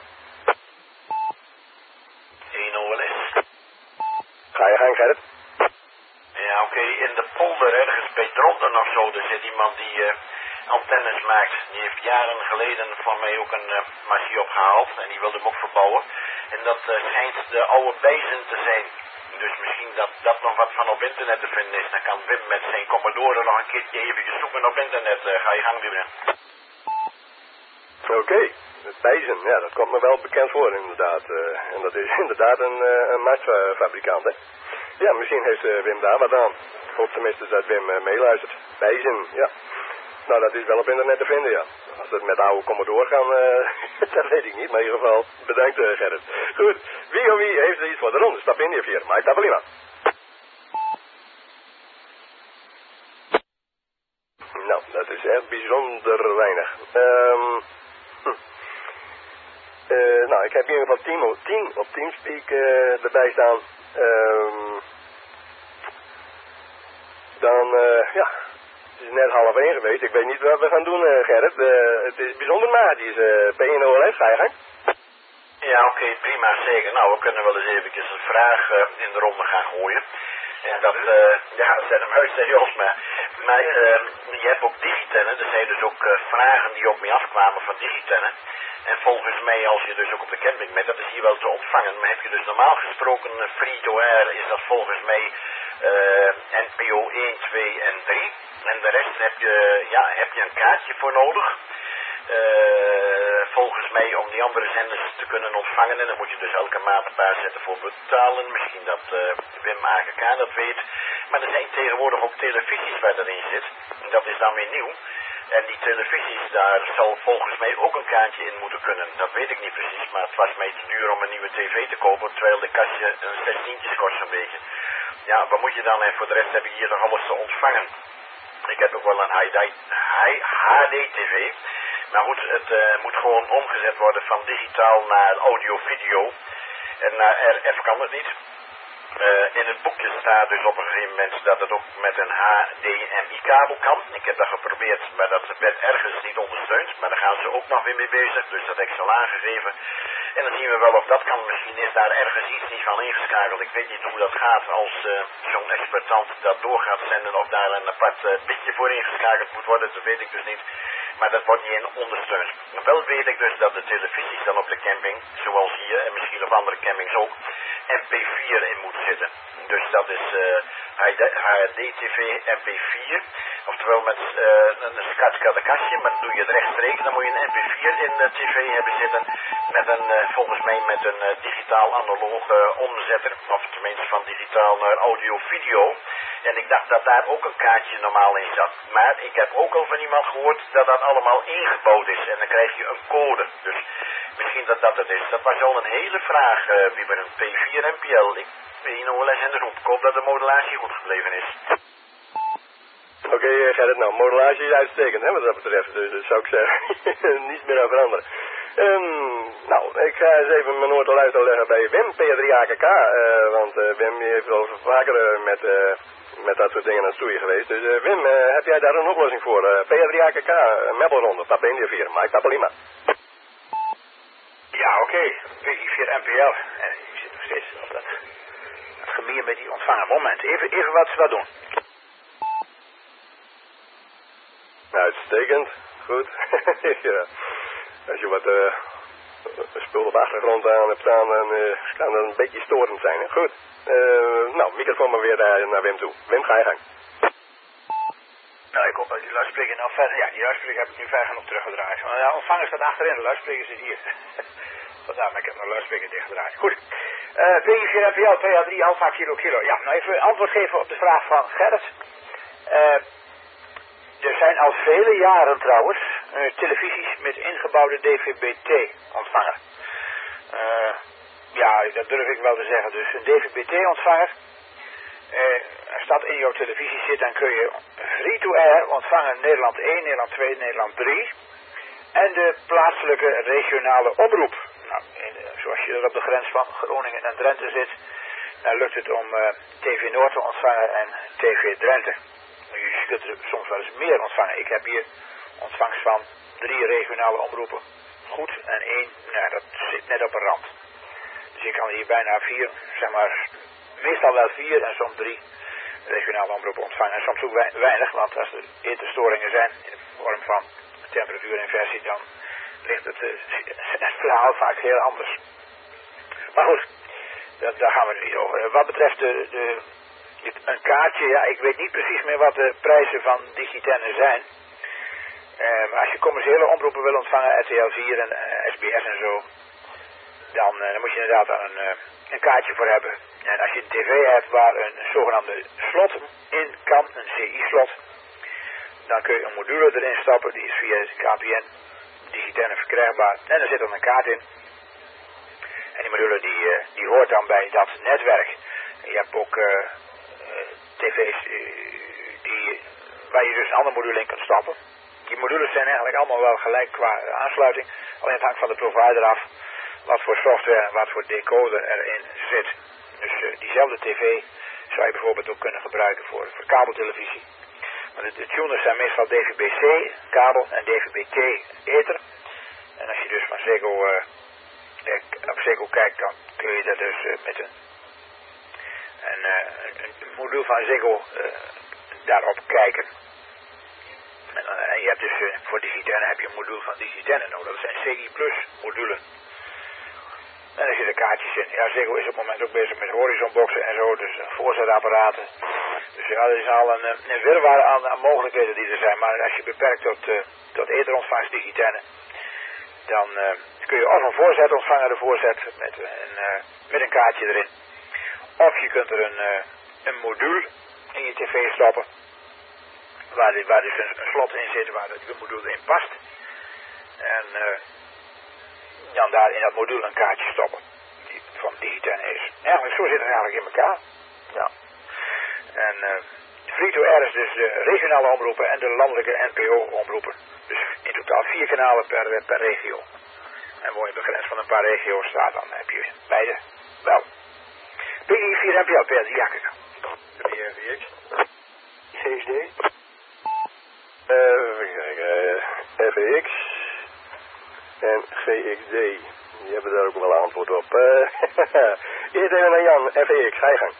één O L S. Ga je gang, Gerrit. Ja, oké, okay. In de polder ergens bij Dronten of zo, er zit iemand die uh, antennes maakt. Die heeft jaren geleden van mij ook een uh, machine opgehaald en die wilde hem ook verbouwen. En dat uh, schijnt de oude bijzen te zijn. Dus misschien dat dat nog wat van op internet te vinden is. Dan kan Wim met zijn Commodore nog een keertje even zoeken op internet. Uh, ga je gang, Wim. Oké, okay. Bijzen, ja, dat komt me wel bekend voor inderdaad. Uh, en dat is inderdaad een, uh, een mastfabrikant, hè. Ja, misschien heeft uh, Wim daar wat aan. Ik hoop tenminste dat Wim uh, meeluistert. Bijzen, ja. Nou, dat is wel op internet te vinden, ja. Als het met de oude Commodore gaan, uh, dat weet ik niet. Maar in ieder geval, bedankt uh, Gerrit. Goed, wie of wie heeft er iets voor de ronde? Stap in hier vier. Mike Tapalima. Nou, dat is echt bijzonder weinig. Um, hm. uh, nou, ik heb in ieder geval team, team op Teamspeak uh, erbij staan. Um, dan, uh, ja... Het is net half één geweest. Ik weet niet wat we gaan doen, uh, Gerrit. Uh, het is bijzonder magisch. Uh, P N O L S, ga je gang? Ja, oké, okay, prima, zeker. Nou, we kunnen wel eens eventjes een vraag uh, in de ronde gaan gooien. En dat, uh, ja, zet hem uit serieus, maar, maar uh, je hebt ook digitennen. Er zijn dus ook uh, vragen die op mij afkwamen van digitennen. En volgens mij, als je dus ook op de camping bent, dat is hier wel te ontvangen. Maar heb je dus normaal gesproken uh, free-to-air, is dat volgens mij uh, N P O één, twee en drie. En de rest heb je, ja, heb je een kaartje voor nodig. Uh, volgens mij om die andere zenders te kunnen ontvangen. En dan moet je dus elke maand een paar zetten voor betalen. Misschien dat uh, Wim A G K dat weet. Maar er zijn tegenwoordig ook televisies waar dat in zit. En dat is dan weer nieuw. En die televisies, daar zal volgens mij ook een kaartje in moeten kunnen. Dat weet ik niet precies, maar het was mij te duur om een nieuwe tv te kopen. Terwijl de kastje een zestientjes kost zo'n beetje. Ja, wat moet je dan? En voor de rest heb ik hier nog alles te ontvangen. Ik heb ook wel een H D T V. Nou goed, het uh, moet gewoon omgezet worden van digitaal naar audio-video. En naar R F kan het niet. Uh, in het boekje staat dus op een gegeven moment dat het ook met een H D M I-kabel kan. Ik heb dat geprobeerd, maar dat werd ergens niet ondersteund. Maar daar gaan ze ook nog weer mee bezig, dus dat heb ik al aangegeven. En dan zien we wel of dat kan. Misschien is daar ergens iets niet van ingeschakeld. Ik weet niet hoe dat gaat als uh, zo'n expertant dat door gaat zenden of daar een apart uh, bitje voor ingeschakeld moet worden. Dat weet ik dus niet. Maar dat wordt niet in ondersteund. Wel weet ik dus dat de televisies dan op de camping, zoals hier en misschien op andere campings ook, M P vier in moet zitten. Dus dat is uh, H D T V M P vier. Oftewel met uh, een skatskadekastje, maar dan doe je het rechtstreeks. Dan moet je een M P vier in de tv hebben zitten. Met een, uh, volgens mij met een uh, digitaal analoog uh, omzetter. Of tenminste van digitaal naar audio-video. En ik dacht dat daar ook een kaartje normaal in zat. Maar ik heb ook al van iemand gehoord dat dat allemaal ingebouwd is. En dan krijg je een code. Dus misschien dat dat het is. Dat was al een hele vraag, uh, wie bij een P vier M P L. Ik ben hier nog wel eens in de roep. Ik hoop dat de modulatie goed gebleven is. Oké, okay, Gerrit, nou, modulatie is uitstekend, hè, wat dat betreft. Dus dat zou ik zeggen, niets meer aan veranderen. Um, nou, ik ga eens even mijn woord al uit te leggen bij Wim, P drie A K K. Uh, want uh, Wim heeft wel vaker uh, met, uh, met dat soort dingen aan het stoeien geweest. Dus uh, Wim, uh, heb jij daar een oplossing voor? Uh, P drie A K K, uh, Meppelronde, Papa India vier, Mike Papa Lima. Ja, oké. Okay. P vier M P L. En je zit nog steeds op dat, dat gemier met die ontvanger. Moment, even, even wat, wat doen. Uitstekend, goed. Ja. Als je wat uh, spul op de achtergrond aan hebt staan, dan uh, kan dat een beetje storend zijn. Hè? Goed. Uh, nou, microfoon maar weer naar, naar Wim toe. Wim, ga je gang. Nou, ik hoop dat die luidspreker nou verder... Ja, die luidspreker heb ik nu ver genoeg teruggedraaid. Maar ja, ontvanger staat achterin, de luidspreker zit hier. Vandaar, maar ik heb mijn luidspreker dichtgedraaid. Goed. Uh, P vier M P L, P A drie, Alpha, Kilo, Kilo. Ja, nou even antwoord geven op de vraag van Gerrit. Uh, Er zijn al vele jaren trouwens uh, televisies met ingebouwde D V B T-ontvanger. Uh, ja, dat durf ik wel te zeggen. Dus een D V B T-ontvanger. Uh, als dat in jouw televisie zit, dan kun je free-to-air ontvangen Nederland één, Nederland twee, Nederland drie. En de plaatselijke regionale omroep. Nou, in, zoals je er op de grens van Groningen en Drenthe zit, dan lukt het om uh, T V Noord te ontvangen en T V Drenthe. Je kunt er soms wel eens meer ontvangen. Ik heb hier ontvangst van drie regionale omroepen. Goed, en één, nou dat zit net op een rand. Dus ik kan hier bijna vier, zeg maar, meestal wel vier en soms drie regionale omroepen ontvangen. En soms ook weinig, want als er interstoringen zijn in de vorm van temperatuurinversie, dan ligt het, uh, het verhaal vaak heel anders. Maar goed, dat, daar gaan we er niet over. Wat betreft de... de een kaartje, ja, ik weet niet precies meer wat de prijzen van Digitenne zijn. Uh, maar als je commerciële omroepen wil ontvangen, R T L vier en uh, S B S en zo, dan, uh, dan moet je inderdaad daar een, uh, een kaartje voor hebben. En als je een tv hebt waar een zogenaamde slot in kan, een C I-slot, dan kun je een module erin stappen, die is via K P N Digitenne verkrijgbaar. En er zit dan een kaart in. En die module die, uh, die hoort dan bij dat netwerk. En je hebt ook uh, uh, tv's uh, die, waar je dus een andere module in kunt stappen. Die modules zijn eigenlijk allemaal wel gelijk qua aansluiting. Alleen het hangt van de provider af wat voor software en wat voor decoder erin zit. Dus uh, diezelfde tv zou je bijvoorbeeld ook kunnen gebruiken voor, voor kabeltelevisie. Maar de, de tuners zijn meestal D V B C, kabel en D V B T, ether. En als je dus van Ziggo, uh, op Ziggo kijkt, dan kun je dat dus uh, met een En uh, een, een module van Ziggo uh, daarop kijken. En, uh, en je hebt dus uh, voor Digitenne heb je een module van Digitenne nodig. Dat zijn C I plus modulen. En er zitten kaartjes in. Ja, Ziggo is op het moment ook bezig met horizonboxen en zo. Dus uh, voorzetapparaten. Dus ja, er is al een, een wirwar aan, aan mogelijkheden die er zijn. Maar als je beperkt tot, uh, tot etherontvangst Digitenne, dan uh, kun je of een voorzet ontvangen, de voorzet met, uh, een, uh, met een kaartje erin. Of je kunt er een, uh, een module in je tv stoppen. Waar, die, waar dus een, een slot in zit waar het module in past. En uh, dan daar in dat module een kaartje stoppen. Die van Digitenne is. Eigenlijk zo zit het eigenlijk in elkaar. Ja. En uh, free-to-air is dus de regionale omroepen en de landelijke N P O-omroepen. Dus in totaal vier kanalen per, per regio. En woon je op de grens van een paar regio's staat, dan heb je beide wel. P I vier M P L, P drie Jakkeke. drie F X. G X D. Uh, even kijken, F X en G X D. Die hebben daar ook wel een antwoord op. Uh, eerst even naar Jan, F X, ga je gang.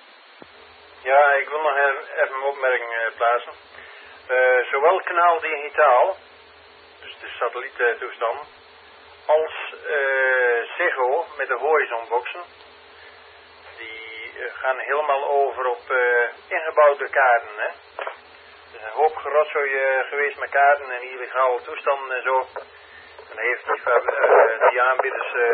Ja, ik wil nog even een opmerking uh, plaatsen. Uh, zowel kanaal digitaal, dus de satelliettoestand, als uh, Ziggo met de horizonboxen, die uh, gaan helemaal over op uh, ingebouwde kaarten. Hè? Er is een hoop gerotzooi uh, geweest met kaarten en illegale toestanden en zo. En heeft die, uh, die aanbieders uh,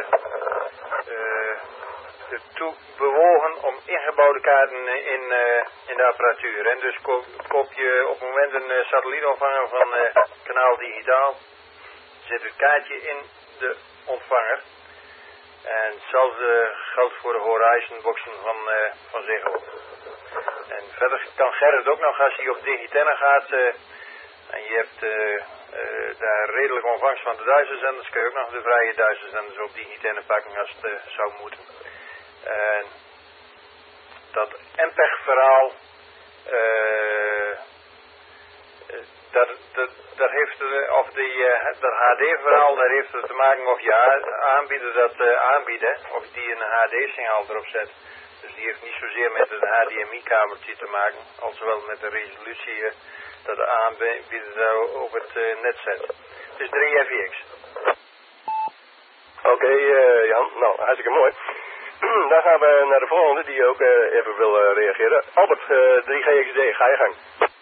uh, ertoe bewogen om ingebouwde kaarten in, uh, in de apparatuur. En dus koop, koop je op het moment een uh, satellietontvanger van uh, kanaal digitaal, zet het kaartje in de ontvanger. En hetzelfde geldt voor de Horizon-boxen van, uh, van Ziggo. En verder kan Gerrit ook nog, als hij op Digitenna gaat, uh, en je hebt uh, uh, daar redelijk ontvangst van de Duitse zenders, kun je ook nog de vrije Duitse zenders op Digitenna pakken als het uh, zou moeten. En dat M P E G-verhaal, uh, dat, dat, dat heeft, of die, uh, dat H D-verhaal, daar heeft het te maken of je aanbieder dat uh, aanbieden, of die een H D-signaal erop zet. Dus die heeft niet zozeer met een H D M I-kabeltje te maken, als wel met de resolutie uh, dat de aanbieder daar op het uh, net zet. Het is drie F X. Oké, okay, uh, Jan, nou, hartstikke mooi. Dan gaan we naar de volgende die ook uh, even wil uh, reageren. Albert, uh, drie G X D, ga je gang.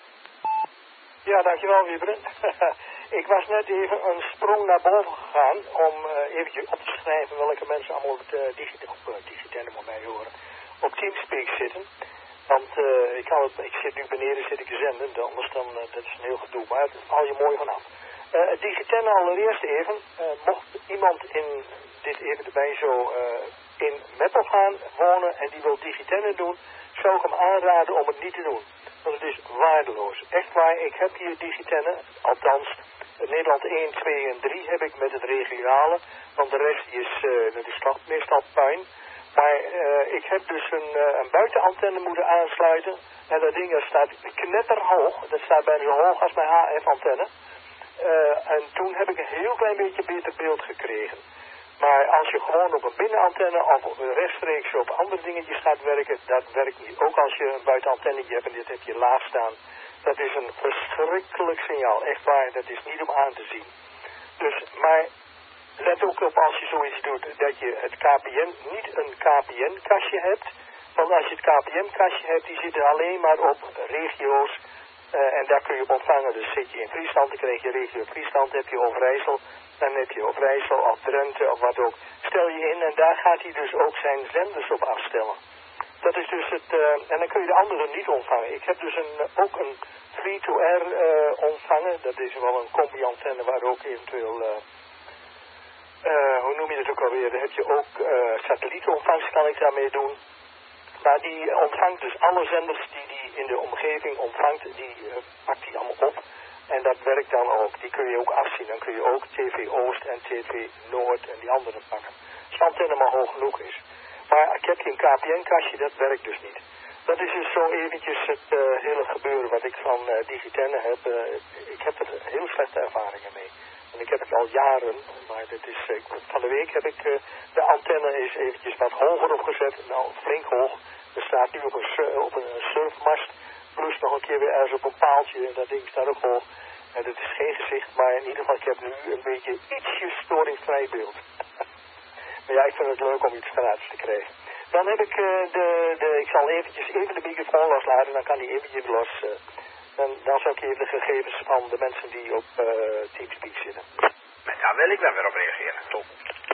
Ja, dankjewel Wieberen. Ik was net even een sprong naar boven gegaan om uh, eventjes op te schrijven welke mensen allemaal op, uh, digit op uh, Digitenna moet mij horen, op Teamspeak zitten. Want uh, ik, kan het, ik zit nu beneden, zit ik te zenden, anders dan, uh, dat is een heel gedoe, maar het haal je mooi vanaf. Uh, Digitenna allereerst even, uh, mocht iemand in dit even erbij zo uh, in Meppel gaan wonen en die wil Digitenna doen, zou ik hem aanraden om het niet te doen. Want het is waardeloos. Echt waar, ik heb hier Digitenna, althans Nederland één, twee en drie heb ik met het regionale, want de rest is, uh, dat is toch meestal puin. Maar uh, ik heb dus een, uh, een buitenantenne moeten aansluiten en dat ding dat staat knetterhoog, dat staat bijna zo hoog als mijn H F-antenne. Uh, en toen heb ik een heel klein beetje beter beeld gekregen. Maar als je gewoon op een binnenantenne of rechtstreeks op andere dingetjes gaat werken, dat werkt niet. Ook als je een buitenantennetje hebt en dit heb je laag staan, dat is een verschrikkelijk signaal. Echt waar, dat is niet om aan te zien. Dus, maar let ook op als je zoiets doet, dat je het K P N, niet een K P N-kastje hebt. Want als je het K P N-kastje hebt, die zitten alleen maar op regio's. Uh, en daar kun je op ontvangen. Dus zit je in Friesland, dan krijg je regio Friesland, heb je Overijssel. Dan heb je Overijssel of Drenthe of wat ook. Stel je in en daar gaat hij dus ook zijn zenders op afstellen. Dat is dus het, uh, en dan kun je de andere niet ontvangen. Ik heb dus een, ook een free-to-air uh, ontvangen. Dat is wel een combi-antenne waar ook eventueel, uh, uh, hoe noem je dat ook alweer, dan heb je ook uh, satellietontvangst kan ik daarmee doen. Maar die ontvangt dus alle zenders die die in de omgeving ontvangt, die uh, pakt die allemaal op. En dat werkt dan ook. Die kun je ook afzien. Dan kun je ook T V Oost en T V Noord en die andere pakken. Als de antenne maar hoog genoeg is. Maar ik heb geen K P N-kastje, dat werkt dus niet. Dat is dus zo eventjes het uh, hele gebeuren wat ik van uh, Digitenna heb. Uh, ik heb er heel slechte ervaringen mee. En ik heb het al jaren, maar dit is, uh, van de week heb ik uh, de antenne is eventjes wat hoger opgezet. Nou, flink hoog. Er staat nu op een, op een surfmast. Plus nog een keer weer ergens op een paaltje. En dat ding staat ook hoog. En dat is geen gezicht, maar in ieder geval, ik heb nu een beetje ietsje storingvrij beeld. Maar ja, ik vind het leuk om iets gratis te krijgen. Dan heb ik uh, de, de, ik zal eventjes even de microfoon loslaten, dan kan die eventjes los. Uh, dan, dan zal ik even de gegevens van de mensen die op uh, Teamspeak zitten. Daar wil ik wel weer op reageren, top.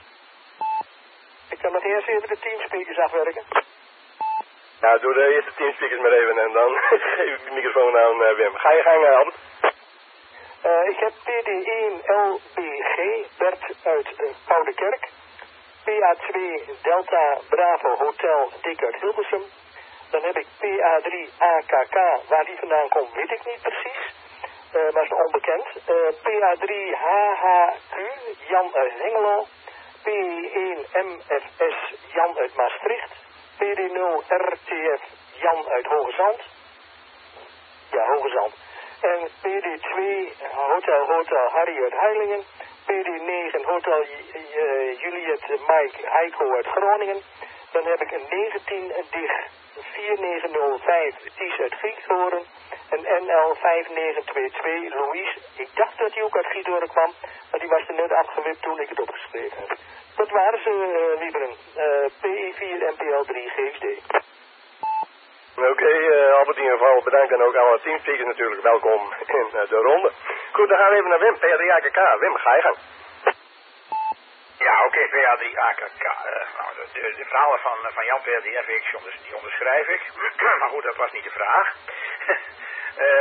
Ik kan nog eerst even de Teamspeakers afwerken. Nou, doe de eerste Teamspeakers maar even en dan geef ik de microfoon aan uh, Wim. Ga je gang, uh, Albert? Uh, ik heb P D één L B G, Bert uit uh, Oudekerk. P A twee Delta Bravo Hotel Dik uit Hilversum. Dan heb ik P A drie A K K, waar die vandaan komt weet ik niet precies. uh, was onbekend. Uh, P A drie H H Q, Jan uit Hengelo. P E één M F S, Jan uit Maastricht. P D nul R T F, Jan uit Hogezand. Ja, Hogezand. En P D twee Hotel Hotel Harry uit Heilingen. P D negen Hotel uh, Juliet Mike Heiko uit Groningen. Dan heb ik een negentien Dig vier negen nul vijf Ties uit Giethoorn. En N L vijf negen twee twee Louise. Ik dacht dat hij ook uit Giethoorn kwam, maar die was er net afgewipt toen ik het opgeschreven heb. Dat waren ze, uh, Wieberen. Uh, P E vier en P L drie G X D. Oké, okay, uh, Albert in ieder geval bedankt en ook alle teamspeakers natuurlijk welkom in uh, de ronde. Goed, dan gaan we even naar Wim, P A drie A K K. Wim, ga je gang. Ja, oké, okay, P A drie A K K. Uh, nou, de, de, de verhalen van, van Jan P A drie F X, die onderschrijf ik. Maar goed, dat was niet de vraag. uh,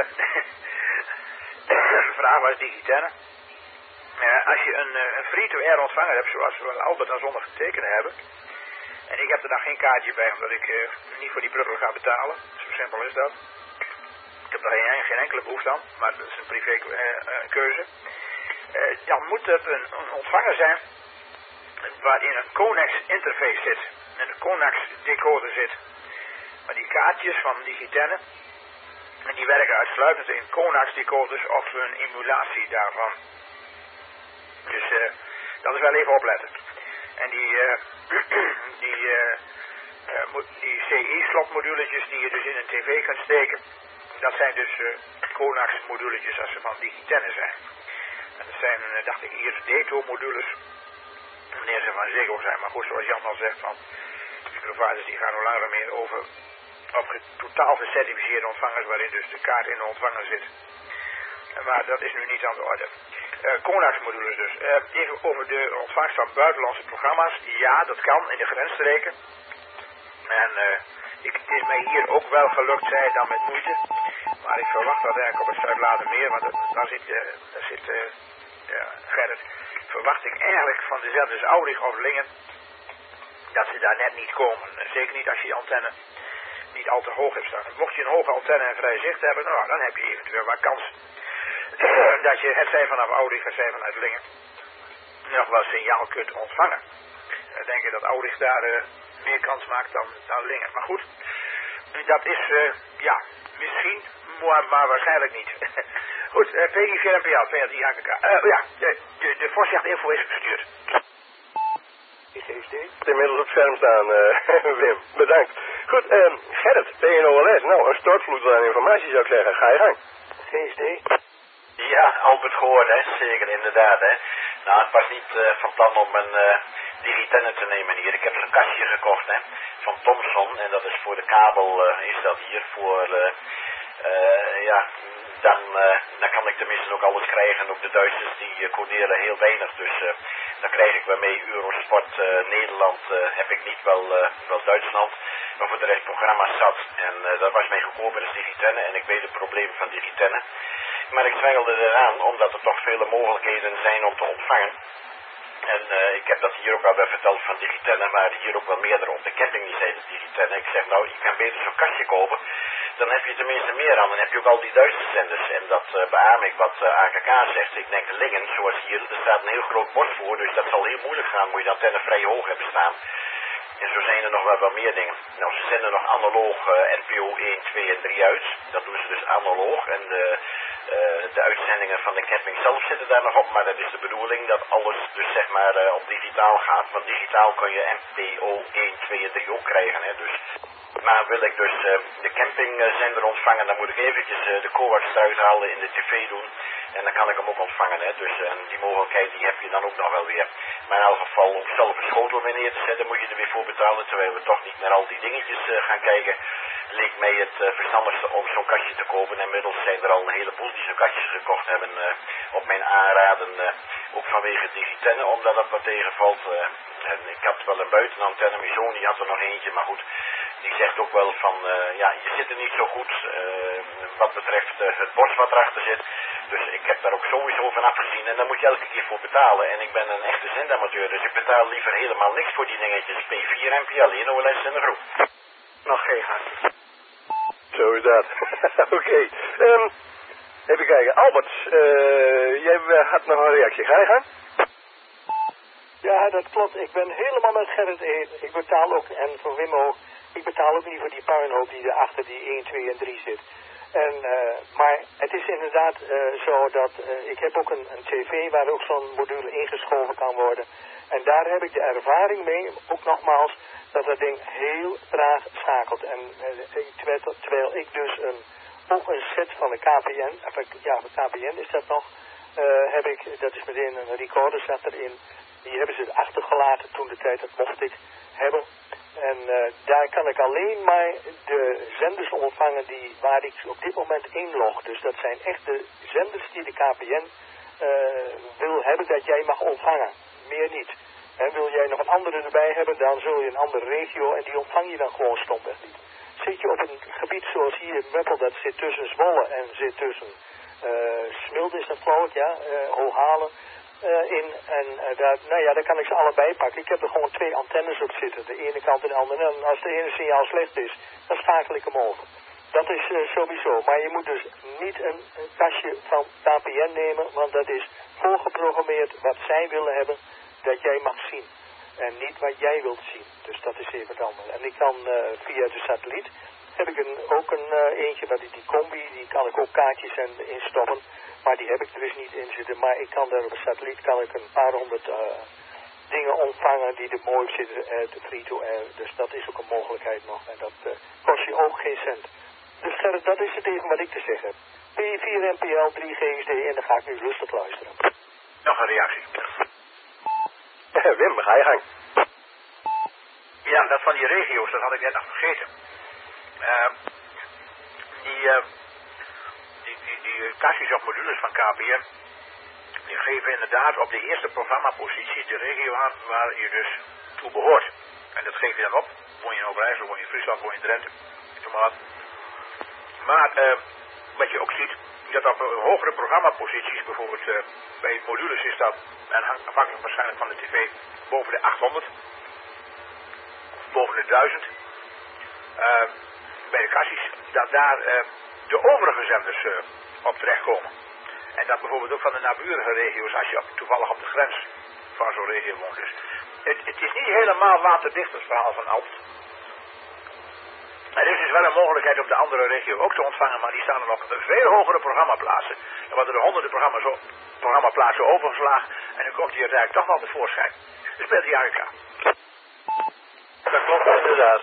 de vraag was digitenne. Uh, als je een, uh, een free-to-air ontvanger hebt, zoals we Albert en zonder getekend hebben. En ik heb er dan geen kaartje bij, omdat ik uh, niet voor die pruttel ga betalen. Zo simpel is dat. Ik heb er geen, geen enkele behoefte aan, maar dat is een privé uh, uh, keuze. Uh, dan moet het een, een ontvanger zijn waarin een Conax interface zit. En een Conax decoder zit. Maar die kaartjes van digitenne, en die werken uitsluitend in Conax decoders of een emulatie daarvan. Dus uh, dat is wel even opletten. En die, uh, die, uh, uh, die C I-slotmoduletjes die je dus in een tv kunt steken, dat zijn dus uh, Conax moduletjes als ze van digitenne zijn. En dat zijn, uh, dacht ik, hier Deto-modules, wanneer ze van Ziggo zijn. Maar goed, zoals Jan al zegt, van die providers die gaan hoe langer meer over op totaal gecertificeerde ontvangers, waarin dus de kaart in de ontvanger zit. Maar dat is nu niet aan de orde. Uh, Conax-modules dus. Uh, even over de ontvangst van buitenlandse programma's. Ja, dat kan in de grensstreken. En uh, ik, het is mij hier ook wel gelukt, zei dan met moeite. Maar ik verwacht dat eigenlijk op het Zuid-Ladermeer, want dat, daar zit, uh, daar zit uh, ja, Gerrit, verwacht ik eigenlijk van dezelfde dus Aurich of Lingen, dat ze daar net niet komen. Zeker niet als je je antenne niet al te hoog hebt staan. Mocht je een hoge antenne en vrij zicht hebben, nou, dan heb je eventueel wat kans dat je het zij vanaf Aurich, het zij vanuit Lingen, nog wel signaal kunt ontvangen. Ik denk dat Aurich daar uh, meer kans maakt dan, dan Lingen. Maar goed, dat is, uh, ja, misschien, maar, maar waarschijnlijk niet. Goed, uh, P I vier en P A, P A drie A K K. Uh, ja, de, de, de voorzechtinfo is gestuurd. Inmiddels op het scherm staan, uh, Wim. Bedankt. Goed, uh, Gerrit, P N O L S. Nou, een stortvloed aan informatie zou ik zeggen. Ga je gang. G S D. Ja, Albert gehoord, hè. Zeker, inderdaad, hè. Nou, het was niet uh, van plan om een uh, digitenne te nemen hier. Ik heb zo'n kastje gekocht, hè, van Thomson. En dat is voor de kabel, uh, is dat hier voor, uh, uh, ja, dan, uh, dan kan ik tenminste ook alles krijgen. Ook de Duitsers die uh, coderen heel weinig. Dus uh, dan krijg ik waarmee Eurosport uh, Nederland uh, heb ik niet, wel, uh, wel Duitsland. Maar voor de rest programma's zat. En uh, dat was mij goedkoper als digitenne. En ik weet het probleem van digitenne. Maar ik zwengelde eraan omdat er toch vele mogelijkheden zijn om te ontvangen. En uh, ik heb dat hier ook al wel verteld van digitenne, maar hier ook wel meerdere op de camping die zeiden digitenne. Ik zeg nou, je kan beter zo'n kastje kopen. Dan heb je tenminste meer aan. Dan heb je ook al die Duitse zenders. En dat uh, beaam ik wat uh, A K K zegt. Ik denk Lingen, zoals hier, er staat een heel groot bord voor. Dus dat zal heel moeilijk gaan. Moet je de antenne vrij hoog hebben staan. En zo zijn er nog wel wat meer dingen. Nou, ze zenden nog analoog uh, N P O één, twee en drie uit. Dat doen ze dus analoog. En de, uh, de uitzendingen van de camping zelf zitten daar nog op. Maar dat is de bedoeling dat alles dus zeg maar uh, op digitaal gaat. Want digitaal kun je N P O één, twee en drie ook krijgen. Hè. Dus, maar wil ik dus uh, de campingzender ontvangen, dan moet ik eventjes uh, de coax eruit halen in de tv doen. En dan kan ik hem ook ontvangen. Hè. Dus uh, die mogelijkheid die heb je dan ook nog wel weer. Maar in elk geval om zelf een schotel weer neer te zetten moet je er weer voor betalen. Terwijl we toch niet naar al die dingetjes uh, gaan kijken. Leek mij het uh, verstandigste om zo'n kastje te kopen. En inmiddels zijn er al een heleboel die zo'n kastjes gekocht hebben. Uh, op mijn aanraden. Uh, ook vanwege digitenne. Omdat dat wat tegenvalt. Uh, en ik had wel een buitenantenne. Mijn zoon die had er nog eentje. Maar goed. Die zegt ook wel van. Uh, ja je zit er niet zo goed. Uh, wat betreft uh, het bord wat erachter zit. Dus ik heb daar ook sowieso van afgezien. En daar moet je elke keer voor betalen. En ik ben een echte zendamateur. Dus ik betaal liever helemaal niks voor die dingetjes. P vier en P L in O L S en de groep. Nog geen gaatjes. Zo is dat. Oké. Okay. Um, Even kijken. Albert, uh, jij had nog een reactie. Ga je gang? Ja, dat klopt. Ik ben helemaal met Gerrit eens. Ik betaal ook, en voor Wim ook, ik betaal ook niet voor die puinhoop die er achter die één, twee en drie zit. En, uh, maar het is inderdaad uh, zo dat uh, ik heb ook een, een tv waar ook zo'n module ingeschoven kan worden. En daar heb ik de ervaring mee, ook nogmaals, dat dat ding heel traag schakelt. En uh, terwijl, terwijl ik dus een, ook een set van de K P N, of, ja, de K P N is dat nog, uh, heb ik, dat is meteen een recorder zat erin. Die hebben ze achtergelaten toen de tijd, dat mocht ik hebben. En uh, daar kan ik alleen maar de zenders ontvangen die, waar ik op dit moment inlog. Dus dat zijn echt de zenders die de K P N uh, wil hebben dat jij mag ontvangen. Meer niet. En wil jij nog een andere erbij hebben, dan zul je een andere regio en die ontvang je dan gewoon stomweg niet. Zit je op een gebied zoals hier in Meppel, dat zit tussen Zwolle en zit tussen uh, Smilde is dat geloof ik, ja, uh, Hooghalen. Uh, in en uh, daar, nou ja, daar kan ik ze allebei pakken. Ik heb er gewoon twee antennes op zitten, de ene kant en de andere. En als de ene signaal slecht is, dan schakel ik hem over. Dat is uh, sowieso. Maar je moet dus niet een, een kastje van K P N nemen, want dat is voorgeprogrammeerd wat zij willen hebben dat jij mag zien. En niet wat jij wilt zien. Dus dat is even anders. En ik kan uh, via de satelliet, heb ik een, ook een uh, eentje, wat die, die combi, die kan ik ook kaartjes en instoppen. Maar die heb ik er dus niet in zitten. Maar ik kan daar op een satelliet kan ik een paar honderd uh, dingen ontvangen die er mooi op zitten, uh, de free-to-air. Dus dat is ook een mogelijkheid nog. En dat uh, kost je ook geen cent. Dus Gerrit, dat is het even wat ik te zeggen heb. P vier N P L, drie G S D en dan ga ik nu rustig luisteren. Nog een reactie. Wim, ga je gang. Ja, dat van die regio's, dat had ik net nog vergeten. Uh, die, uh, die, die, die kastjes of modules van K P N, die geven inderdaad op de eerste programmapositie de regio aan waar je dus toe behoort. En dat geef je dan op. Woon je in Overijssel, woon je in Friesland, woon je in Drenthe. Maar, maar uh, wat je ook ziet, dat op uh, hogere programmaposities, bijvoorbeeld uh, bij modules is dat, en hangt afhankelijk waarschijnlijk van de tv, boven de achthonderd. Boven de duizend. Uh, bij de kastjes, dat daar uh, de overige zenders uh, op terechtkomen. En dat bijvoorbeeld ook van de naburige regio's, als je op, toevallig op de grens van zo'n regio woont. Dus het, het is niet helemaal waterdicht, het verhaal van Alt. Er is dus wel een mogelijkheid om de andere regio ook te ontvangen, maar die staan er op veel hogere programmaplaatsen. Er worden er honderden programma's, programmaplaatsen overgeslagen en dan komt hij uiteindelijk toch wel tevoorschijn. Dus speelt hij Amerika. Dat klopt inderdaad.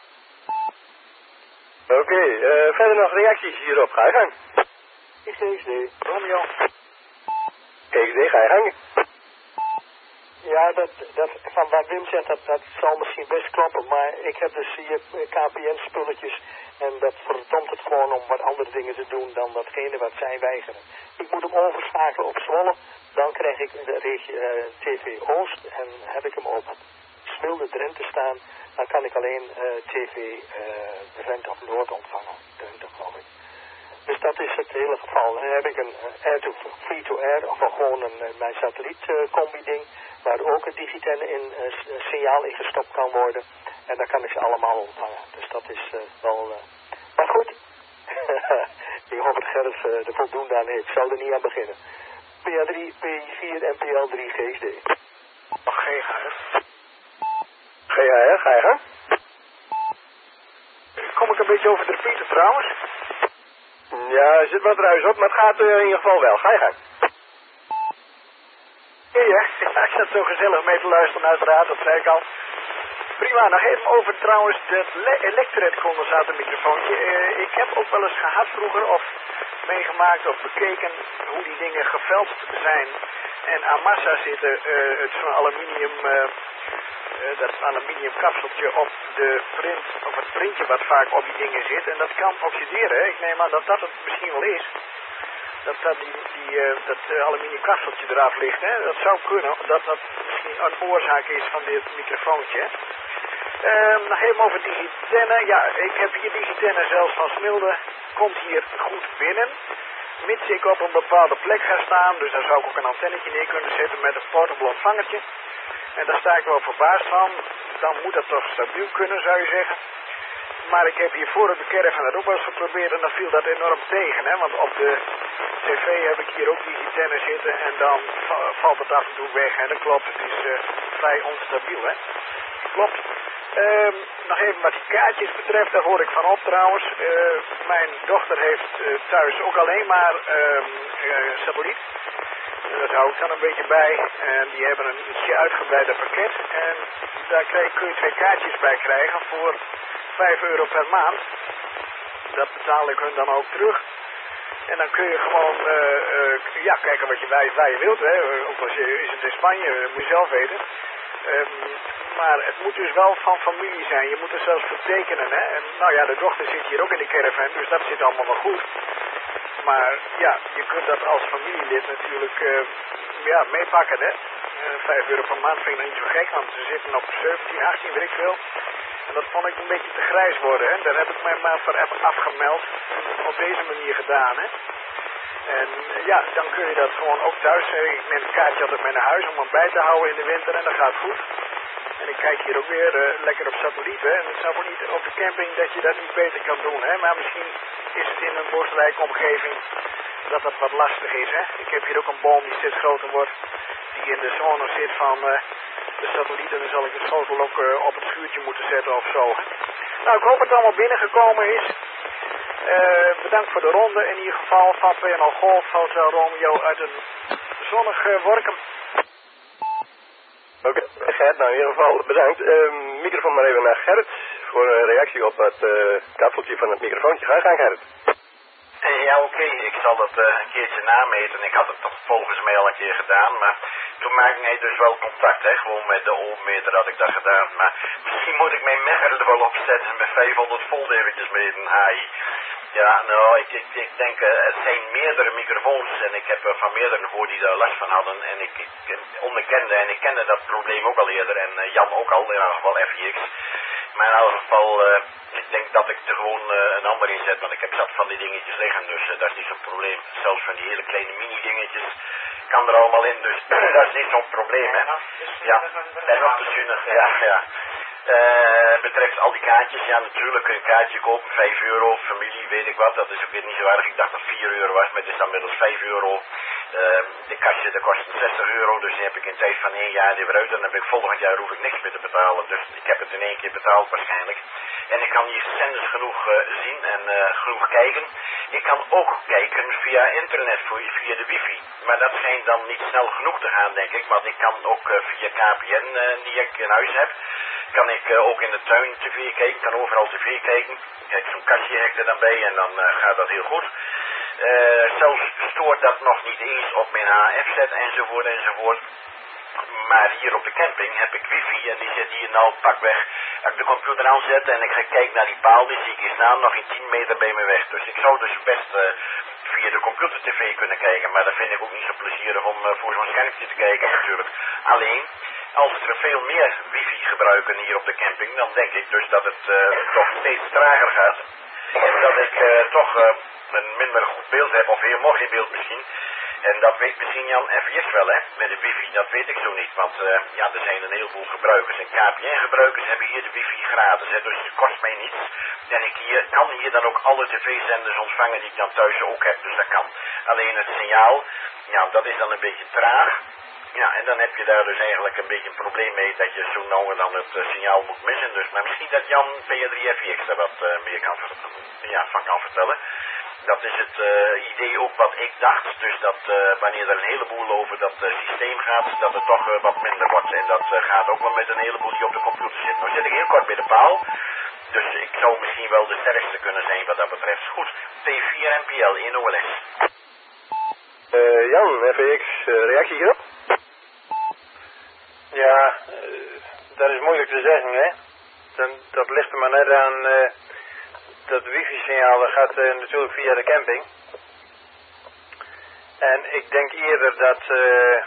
Oké, okay, uh, verder nog reacties hierop. Ga je gang. G S D. Romeo. G S D, ga je gang. Ja, dat, dat, van wat Wim zegt, dat, dat zal misschien best kloppen, maar ik heb dus hier K P N-spulletjes en dat verdomt het gewoon om wat andere dingen te doen dan datgene wat zij weigeren. Ik moet hem overschakelen op Zwolle, dan krijg ik de regio, uh, T V Oost en heb ik hem op Smilde Drenthe staan, dan kan ik alleen uh, T V uh, Drenthe of Noord ontvangen, Drenthe geloof ik. Dus dat is het hele geval. Dan heb ik een air to free to air of gewoon een, mijn satelliet uh, combi ding waar ook het digitenne in uh, signaal in gestopt kan worden. En dan kan ik ze allemaal ontvangen. Dus dat is uh, wel... Uh... Maar goed, ik hoop dat Gerrit uh, er voldoende aan heeft. Ik zal er niet aan beginnen. P A drie, P vier en P L drie G S D. G H R. G H R, ga je gang? Kom ik een beetje over de repeater trouwens? Ja, er zit wat ruis op, maar het gaat uh, in ieder geval wel. Ga je gang. Ja, ja, ik zat zo gezellig mee te luisteren uiteraard, dat zei ik al. Prima, nog even over trouwens het Electret condensatormicrofoontje. Uh, ik heb ook wel eens gehad vroeger of meegemaakt of bekeken hoe die dingen geveld zijn en aan massa zitten. Uh, het zo'n aluminium, uh, uh, dat aluminium kapseltje op de print, of het printje wat vaak op die dingen zit. En dat kan oxideren. Hè? Ik neem aan dat dat het misschien wel is. Dat, dat die, die, uh, dat uh, aluminium kapseltje eraf ligt. Hè? Dat zou kunnen, dat dat misschien een oorzaak is van dit microfoontje. Uh, nog even over digitenne. Ja, ik heb hier digitenne zelfs van Smilde. Komt hier goed binnen. Mits ik op een bepaalde plek ga staan. Dus daar zou ik ook een antennetje neer kunnen zetten met een portable ontvangertje. En daar sta ik wel verbaasd van. Dan moet dat toch stabiel kunnen, zou je zeggen. maar ik heb hiervoor op de caravan het ook wel eens geprobeerd en dan viel dat enorm tegen. Hè? Want op de tv heb ik hier ook digitenner zitten en dan valt het af en toe weg. En dat klopt, het is uh, vrij onstabiel. Hè? Klopt. Um, nog even wat die kaartjes betreft, daar hoor ik van op trouwens. Uh, mijn dochter heeft uh, thuis ook alleen maar um, uh, satelliet. Uh, dat hou ik dan een beetje bij. En die hebben een ietsje uitgebreider pakket. En daar krijg, kun je twee kaartjes bij krijgen voor vijf euro per maand. Dat betaal ik hun dan ook terug. En dan kun je gewoon uh, uh, ja, kijken wat je, waar, waar je wilt. Hè. Ook als je is het in Spanje, dat moet je zelf weten. Um, maar het moet dus wel van familie zijn. Je moet er zelfs voor tekenen. Hè? En nou ja, de dochter zit hier ook in de caravan, dus dat zit allemaal wel goed. Maar ja, je kunt dat als familielid natuurlijk uh, ja, meepakken. Hè? Uh, vijf euro per maand vind ik nog niet zo gek, want ze zitten op zeventien, achttien, weet ik veel. En dat vond ik een beetje te grijs worden. Hè? Daar heb ik mij maar voor afgemeld. Op deze manier gedaan. Hè? En ja, dan kun je dat gewoon ook thuis. Ik neem een kaartje altijd mee naar huis om hem bij te houden in de winter en dat gaat goed. En ik kijk hier ook weer uh, lekker op satelliet. Hè? En het is nou niet op de camping dat je dat niet beter kan doen. Hè? Maar misschien is het in een bosrijke omgeving dat dat wat lastig is. Hè? Ik heb hier ook een boom die steeds groter wordt. Die in de zone zit van uh, de satelliet. En dan zal ik de schotel ook uh, op het schuurtje moeten zetten of zo. Hè? Nou, ik hoop dat het allemaal binnengekomen is. Uh, bedankt voor de ronde. In ieder geval van P N L Golf, Hotel Romeo uit een zonnig uh, Workum. Oké, okay. Gert, nou in ieder geval bedankt. Uh, microfoon maar even naar Gerrit voor een reactie op het uh, kapseltje van het microfoontje. Ga gaan, Gerrit. Uh, ja, oké, okay. Ik zal dat uh, een keertje nameten. Ik had het toch volgens mij al een keer gedaan, maar toen maakte hij dus wel contact, hè. Gewoon met de ohmmeter had ik dat gedaan. Maar misschien moet ik mijn megger er wel opzetten met vijfhonderd volt eventjes met een H I. Ja, nou, ik, ik, ik denk, uh, het zijn meerdere microfoons en ik heb uh, van meerdere gehoord die daar last van hadden. En ik, ik onderkende, en ik kende dat probleem ook al eerder, en uh, Jan ook al, in ieder geval F I X. Maar in ieder geval, uh, ik denk dat ik er gewoon uh, een ander in zet, want ik heb zat van die dingetjes liggen, dus uh, dat is niet zo'n probleem. Zelfs van die hele kleine mini-dingetjes kan er allemaal in, dus dat is niet zo'n probleem, hè. Ja, en nog te zuinig, ja, ja. Uh, betreft al die kaartjes, ja natuurlijk kun je een kaartje kopen, vijf euro, familie, weet ik wat, dat is ook weer niet zo erg. Ik dacht dat het vier euro was, maar het is dan middels vijf euro. Uh, de kastje, dat kost zestig euro, dus die heb ik in tijd van één jaar weer uit en dan heb ik volgend jaar hoef ik niks meer te betalen. Dus ik heb het in één keer betaald waarschijnlijk. En ik kan hier zenders genoeg uh, zien en uh, genoeg kijken. Ik kan ook kijken via internet, via de wifi. Maar dat schijnt dan niet snel genoeg te gaan, denk ik, want ik kan ook uh, via K P N uh, die ik in huis heb. Kan ik uh, ook in de tuin tv kijken, kan overal tv kijken. Kijk, zo'n kastje heb ik er dan bij en dan uh, gaat dat heel goed. Uh, zelfs stoort dat nog niet eens op mijn H F-set enzovoort enzovoort. Maar hier op de camping heb ik wifi en die zit hier nou pakweg. Als ik de computer aanzet en ik ga kijken naar die paal, die zie ik hier staan nog in tien meter bij me weg. Dus ik zou dus best uh, via de computer tv kunnen kijken, maar dat vind ik ook niet zo plezierig om uh, voor zo'n schermpje te kijken natuurlijk. Alleen, als er veel meer wifi gebruiken hier op de camping, dan denk ik dus dat het uh, toch steeds trager gaat. En dat ik uh, toch uh, een minder goed beeld heb, of heel mooi beeld misschien. En dat weet misschien Jan F I X wel, hè, met de wifi, dat weet ik zo niet. Want uh, ja, er zijn een heleboel gebruikers. En K P N-gebruikers hebben hier de wifi gratis, hè, dus het kost mij niets. En ik hier, kan hier dan ook alle tv-zenders ontvangen die ik dan thuis ook heb, dus dat kan. Alleen het signaal, ja, dat is dan een beetje traag. Ja, en dan heb je daar dus eigenlijk een beetje een probleem mee dat je zo nou en dan het uh, signaal moet missen. Dus, maar misschien dat Jan P drie F I X daar wat uh, meer kan, ja, van kan vertellen. Dat is het uh, idee ook wat ik dacht. Dus dat uh, wanneer er een heleboel over dat uh, systeem gaat, dat het toch uh, wat minder wordt. En dat uh, gaat ook wel met een heleboel die op de computer zit. Nou zit ik heel kort bij de paal. Dus ik zou misschien wel de sterkste kunnen zijn wat dat betreft. Goed, T vier M P L in O L S. Uh, Jan, F I X, uh, reactie hierop? Ja, uh, dat is moeilijk te zeggen, hè. Dan, dat ligt er maar net aan... Uh, dat wifi-signaal dat gaat uh, natuurlijk via de camping. En ik denk eerder dat uh,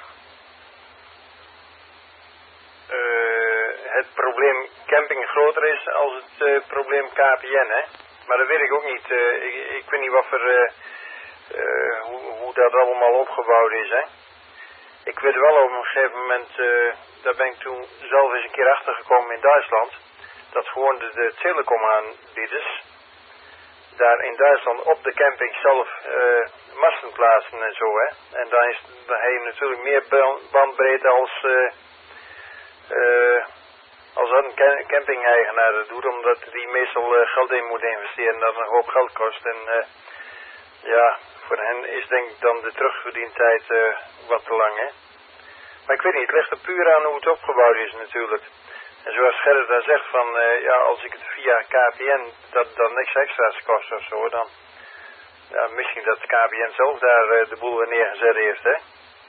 uh, het probleem camping groter is als het uh, probleem K P N, hè. Maar dat weet ik ook niet. Uh, ik, ik weet niet wat voor, uh, uh, hoe, hoe dat allemaal opgebouwd is, hè. Ik weet wel op een gegeven moment, uh, daar ben ik toen zelf eens een keer achtergekomen in Duitsland. dat gewoon de, de telecomaanbieders daar in Duitsland op de camping zelf uh, masten plaatsen en zo, hè. En dan, is, dan heb je natuurlijk meer bandbreedte als, uh, uh, als dat een camping-eigenaar dat doet, omdat die meestal uh, geld in moet investeren en dat een hoop geld kost. En uh, ja, voor hen is denk ik dan de terugverdientijd uh, wat te lang, hè. Maar ik weet niet, het ligt er puur aan hoe het opgebouwd is natuurlijk. En zoals Gerrit daar zegt van, uh, ja, als ik het via K P N, dat dan niks extra's kost of zo, dan, ja, misschien dat K P N zelf daar uh, de boel weer neergezet heeft, hè.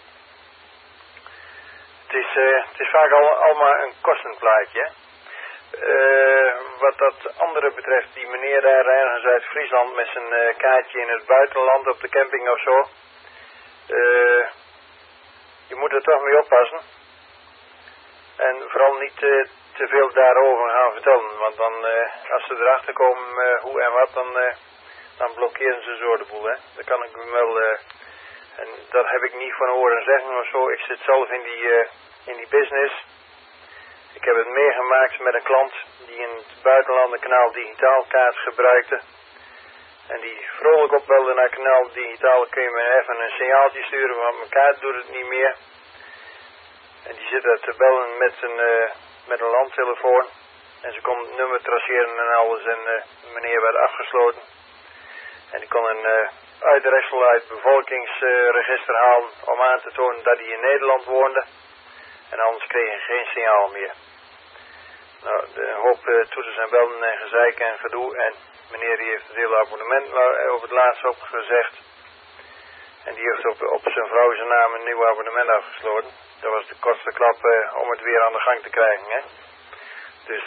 Het is, uh, het is vaak al, allemaal een kostenplaatje, hè. Uh, wat dat andere betreft, die meneer daar ergens uit Friesland met zijn uh, kaartje in het buitenland op de camping of zo, uh, je moet er toch mee oppassen. En vooral niet uh, te veel daarover gaan vertellen, want dan, uh, als ze erachter komen uh, hoe en wat, dan, uh, dan blokkeren ze zo de boel, hè. Dat kan ik wel, uh, en dat heb ik niet van horen zeggen of zo. Ik zit zelf in die, uh, in die business. Ik heb het meegemaakt met een klant die in het buitenland een kanaal digitaal kaart gebruikte. En die vrolijk opbelde naar kanaal digitaal, kun je me even een signaaltje sturen, want mijn kaart doet het niet meer. En die zit daar te bellen met een, uh, met een landtelefoon. En ze kon het nummer traceren en alles en uh, meneer werd afgesloten. En die kon een uh, uitreksel uit het bevolkingsregister uh, halen om aan te tonen dat hij in Nederland woonde. En anders kreeg hij geen signaal meer. Nou, de hoop uh, toeters en bellen en gezeik en gedoe. En meneer die heeft het hele abonnement op het laatst opgezegd. En die heeft op, op zijn vrouw zijn naam een nieuw abonnement afgesloten. Dat was de kortste klap uh, om het weer aan de gang te krijgen, hè. Dus,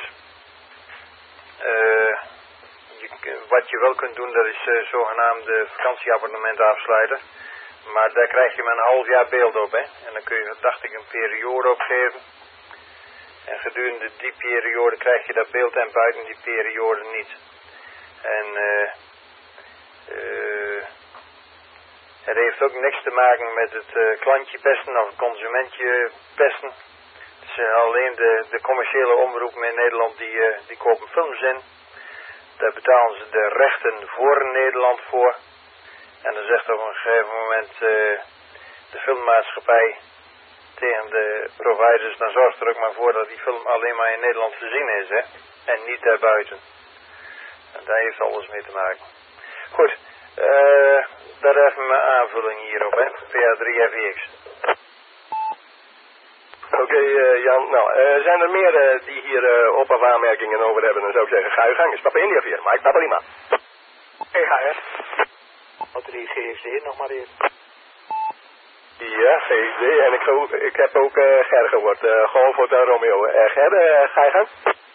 uh, je, wat je wel kunt doen, dat is uh, zogenaamde vakantieabonnementen afsluiten. Maar daar krijg je maar een half jaar beeld op, hè. En dan kun je, dacht ik, een periode opgeven. En gedurende die periode krijg je dat beeld en buiten die periode niet. En, uh, uh, het heeft ook niks te maken met het uh, klantje pesten of het consumentje pesten. Het is uh, alleen de, de commerciële omroepen in Nederland die, uh, die kopen films in. Daar betalen ze de rechten voor Nederland voor. En dan zegt op een gegeven moment uh, de filmmaatschappij tegen de providers, dan zorgt er ook maar voor dat die film alleen maar in Nederland te zien is, hè. En niet daarbuiten. En daar heeft alles mee te maken. Goed, uh, dat even mijn aanvulling hierop, hè. P A drie F X. Oké, okay, uh, Jan. Nou, uh, zijn er meer uh, die hier uh, op- of aanmerkingen over hebben? Dan zou ik zeggen, ga je gang. Is Papa India weer, maar ik Papa Lima. Hey, ga je. Wat drie G S D nog maar even. Ja, G S D. En ik, go, ik heb ook uh, Ger gehoord. Uh, gewoon voor de Romeo. Uh, Ger, uh, ga je gang?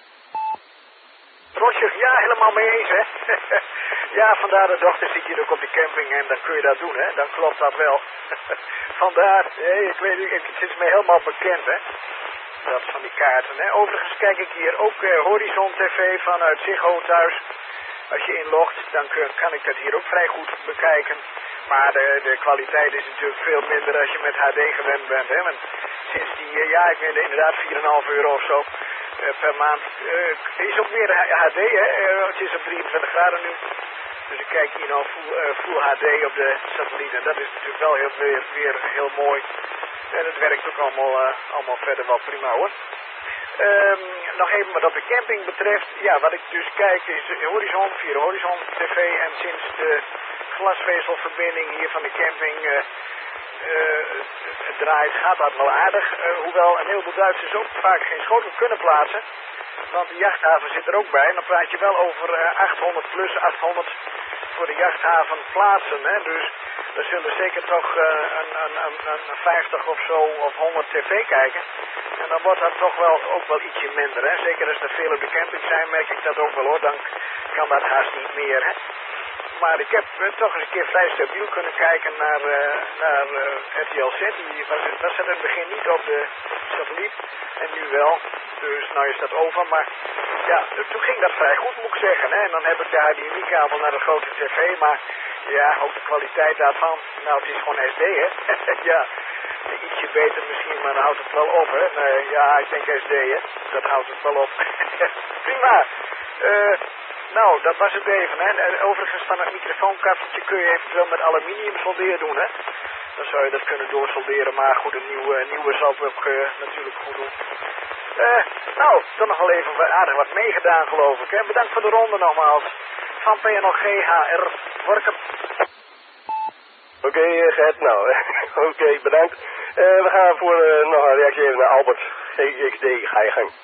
Roger, ja, helemaal mee eens, hè. Ja, vandaar de dochter zit hier ook op de camping en dan kun je dat doen, hè. Dan klopt dat wel. Vandaar, hey, ik weet niet, het is me helemaal bekend, hè. Dat van die kaarten, hè. Overigens kijk ik hier ook uh, Horizon T V vanuit Ziggo thuis. Als je inlogt, dan kun, kan ik dat hier ook vrij goed bekijken. Maar de, de kwaliteit is natuurlijk veel minder als je met H D gewend bent, hè. Want sinds die, uh, ja, ik weet inderdaad vier komma vijf euro of zo. Uh, per maand. Uh, is ook meer H D, hè? Uh, het is op drieëntwintig graden nu. Dus ik kijk hier nou full, uh, full H D op de satelliet. En dat is natuurlijk wel heel, weer, weer heel mooi. En het werkt ook allemaal, uh, allemaal verder wel prima, hoor. Um, nog even wat op de camping betreft. Ja, wat ik dus kijk is Horizon, via Horizon T V. En sinds de glasvezelverbinding hier van de camping uh, uh, het draait, gaat dat wel aardig. Uh, hoewel een heleboel Duitsers ook vaak geen schotel kunnen plaatsen. Want de jachthaven zit er ook bij. En dan praat je wel over uh, achthonderd plus achthonderd voor de jachthaven plaatsen. Hè? Dus er zullen zeker toch uh, een, een, een, een vijftig of zo of honderd tv kijken. En dan wordt dat toch wel ook wel ietsje minder. Hè? Zeker als er veel op de camping zijn, merk ik dat ook wel, hoor. Dan kan dat haast niet meer. Hè? Maar ik heb uh, toch eens een keer vrij stabiel kunnen kijken naar, uh, naar uh, R T L Z. Die was, was er in het begin niet op de satelliet. En nu wel. Dus nou is dat over. Maar ja, toen ging dat vrij goed, moet ik zeggen. Hè? En dan heb ik de H D M I-kabel naar de grote tv. Maar Ja, ook de kwaliteit daarvan. Nou, het is gewoon S D, hè. Ja, ietsje beter misschien, maar dan houdt het wel op, hè. Nee, ja, ik denk S D, hè. Dat houdt het wel op. Prima. Uh, nou, dat was het even, hè. En overigens van het microfoonkastje kun je eventueel met aluminium soldeer doen, hè. Dan zou je dat kunnen doorsolderen, maar goed, een nieuwe, nieuwe zal het ook uh, natuurlijk goed doen. Uh, nou, dan nog wel even aardig wat meegedaan, geloof ik, hè. Bedankt voor de ronde nogmaals. Van P N O G H R Workum. Oké, okay, uh, Gert, nou, oké, okay, bedankt. Uh, we gaan voor uh, nog een reactie even naar Albert. G X D, ga je gang.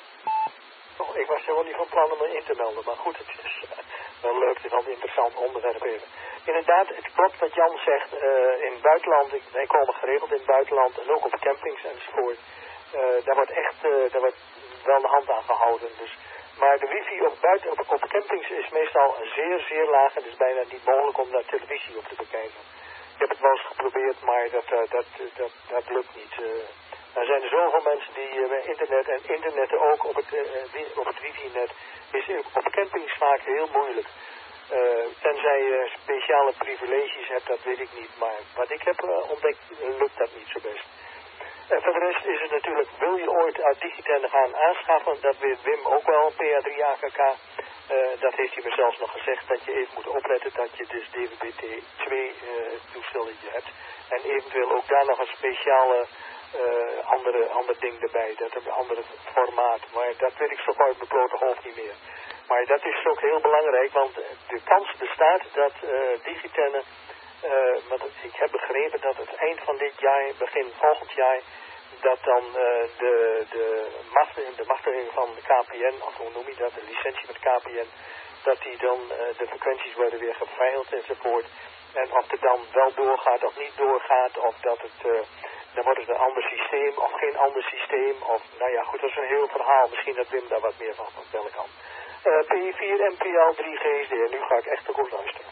Oh, ik was helemaal niet van plan om me in te melden, maar goed, het is uh, wel leuk, het is wel een interessant onderwerp even. Inderdaad, het klopt wat Jan zegt, uh, in het buitenland, ik, wij komen geregeld in het buitenland en ook op campings enzovoort. Uh, daar wordt echt, uh, daar wordt wel de hand aan gehouden, dus... Maar de wifi op, buiten, op, op campings is meestal zeer, zeer laag. Het is bijna niet mogelijk om daar televisie op te bekijken. Ik heb het wel eens geprobeerd, maar dat, uh, dat, dat, dat lukt niet. Uh, er zijn er zoveel mensen die uh, internet en internet ook op het, uh, op het wifi-net is op campings vaak heel moeilijk. Uh, tenzij je speciale privileges hebt, dat weet ik niet. Maar wat ik heb uh, ontdekt, uh, lukt dat niet zo best. En voor de rest is het natuurlijk, wil je ooit uit Digitenne gaan aanschaffen, dat weet Wim ook wel, P A drie A K K. Uh, dat heeft hij me zelfs nog gezegd, dat je even moet opletten dat je dus D V B T twee uh, toestelletje hebt. En eventueel ook daar nog een speciale uh, andere, ander ding erbij, dat een andere formaat. Maar dat weet ik zo uit mijn blote hoofd niet meer. Maar dat is ook heel belangrijk, want de kans bestaat dat uh, Digitenne... Uh, want ik heb begrepen dat het eind van dit jaar, begin volgend jaar, dat dan uh, de, de, machtiging, de machtiging van de K P N, of hoe noem je dat, de licentie met K P N, dat die dan uh, de frequenties worden weer geveild enzovoort. En of het dan wel doorgaat of niet doorgaat, of dat het, uh, dan wordt het een ander systeem of geen ander systeem. Of, nou ja, goed, dat is een heel verhaal. Misschien dat Wim daar wat meer van vertellen kan. Uh, P vier, M P L, drie G S D, nu ga ik echt te goed luisteren.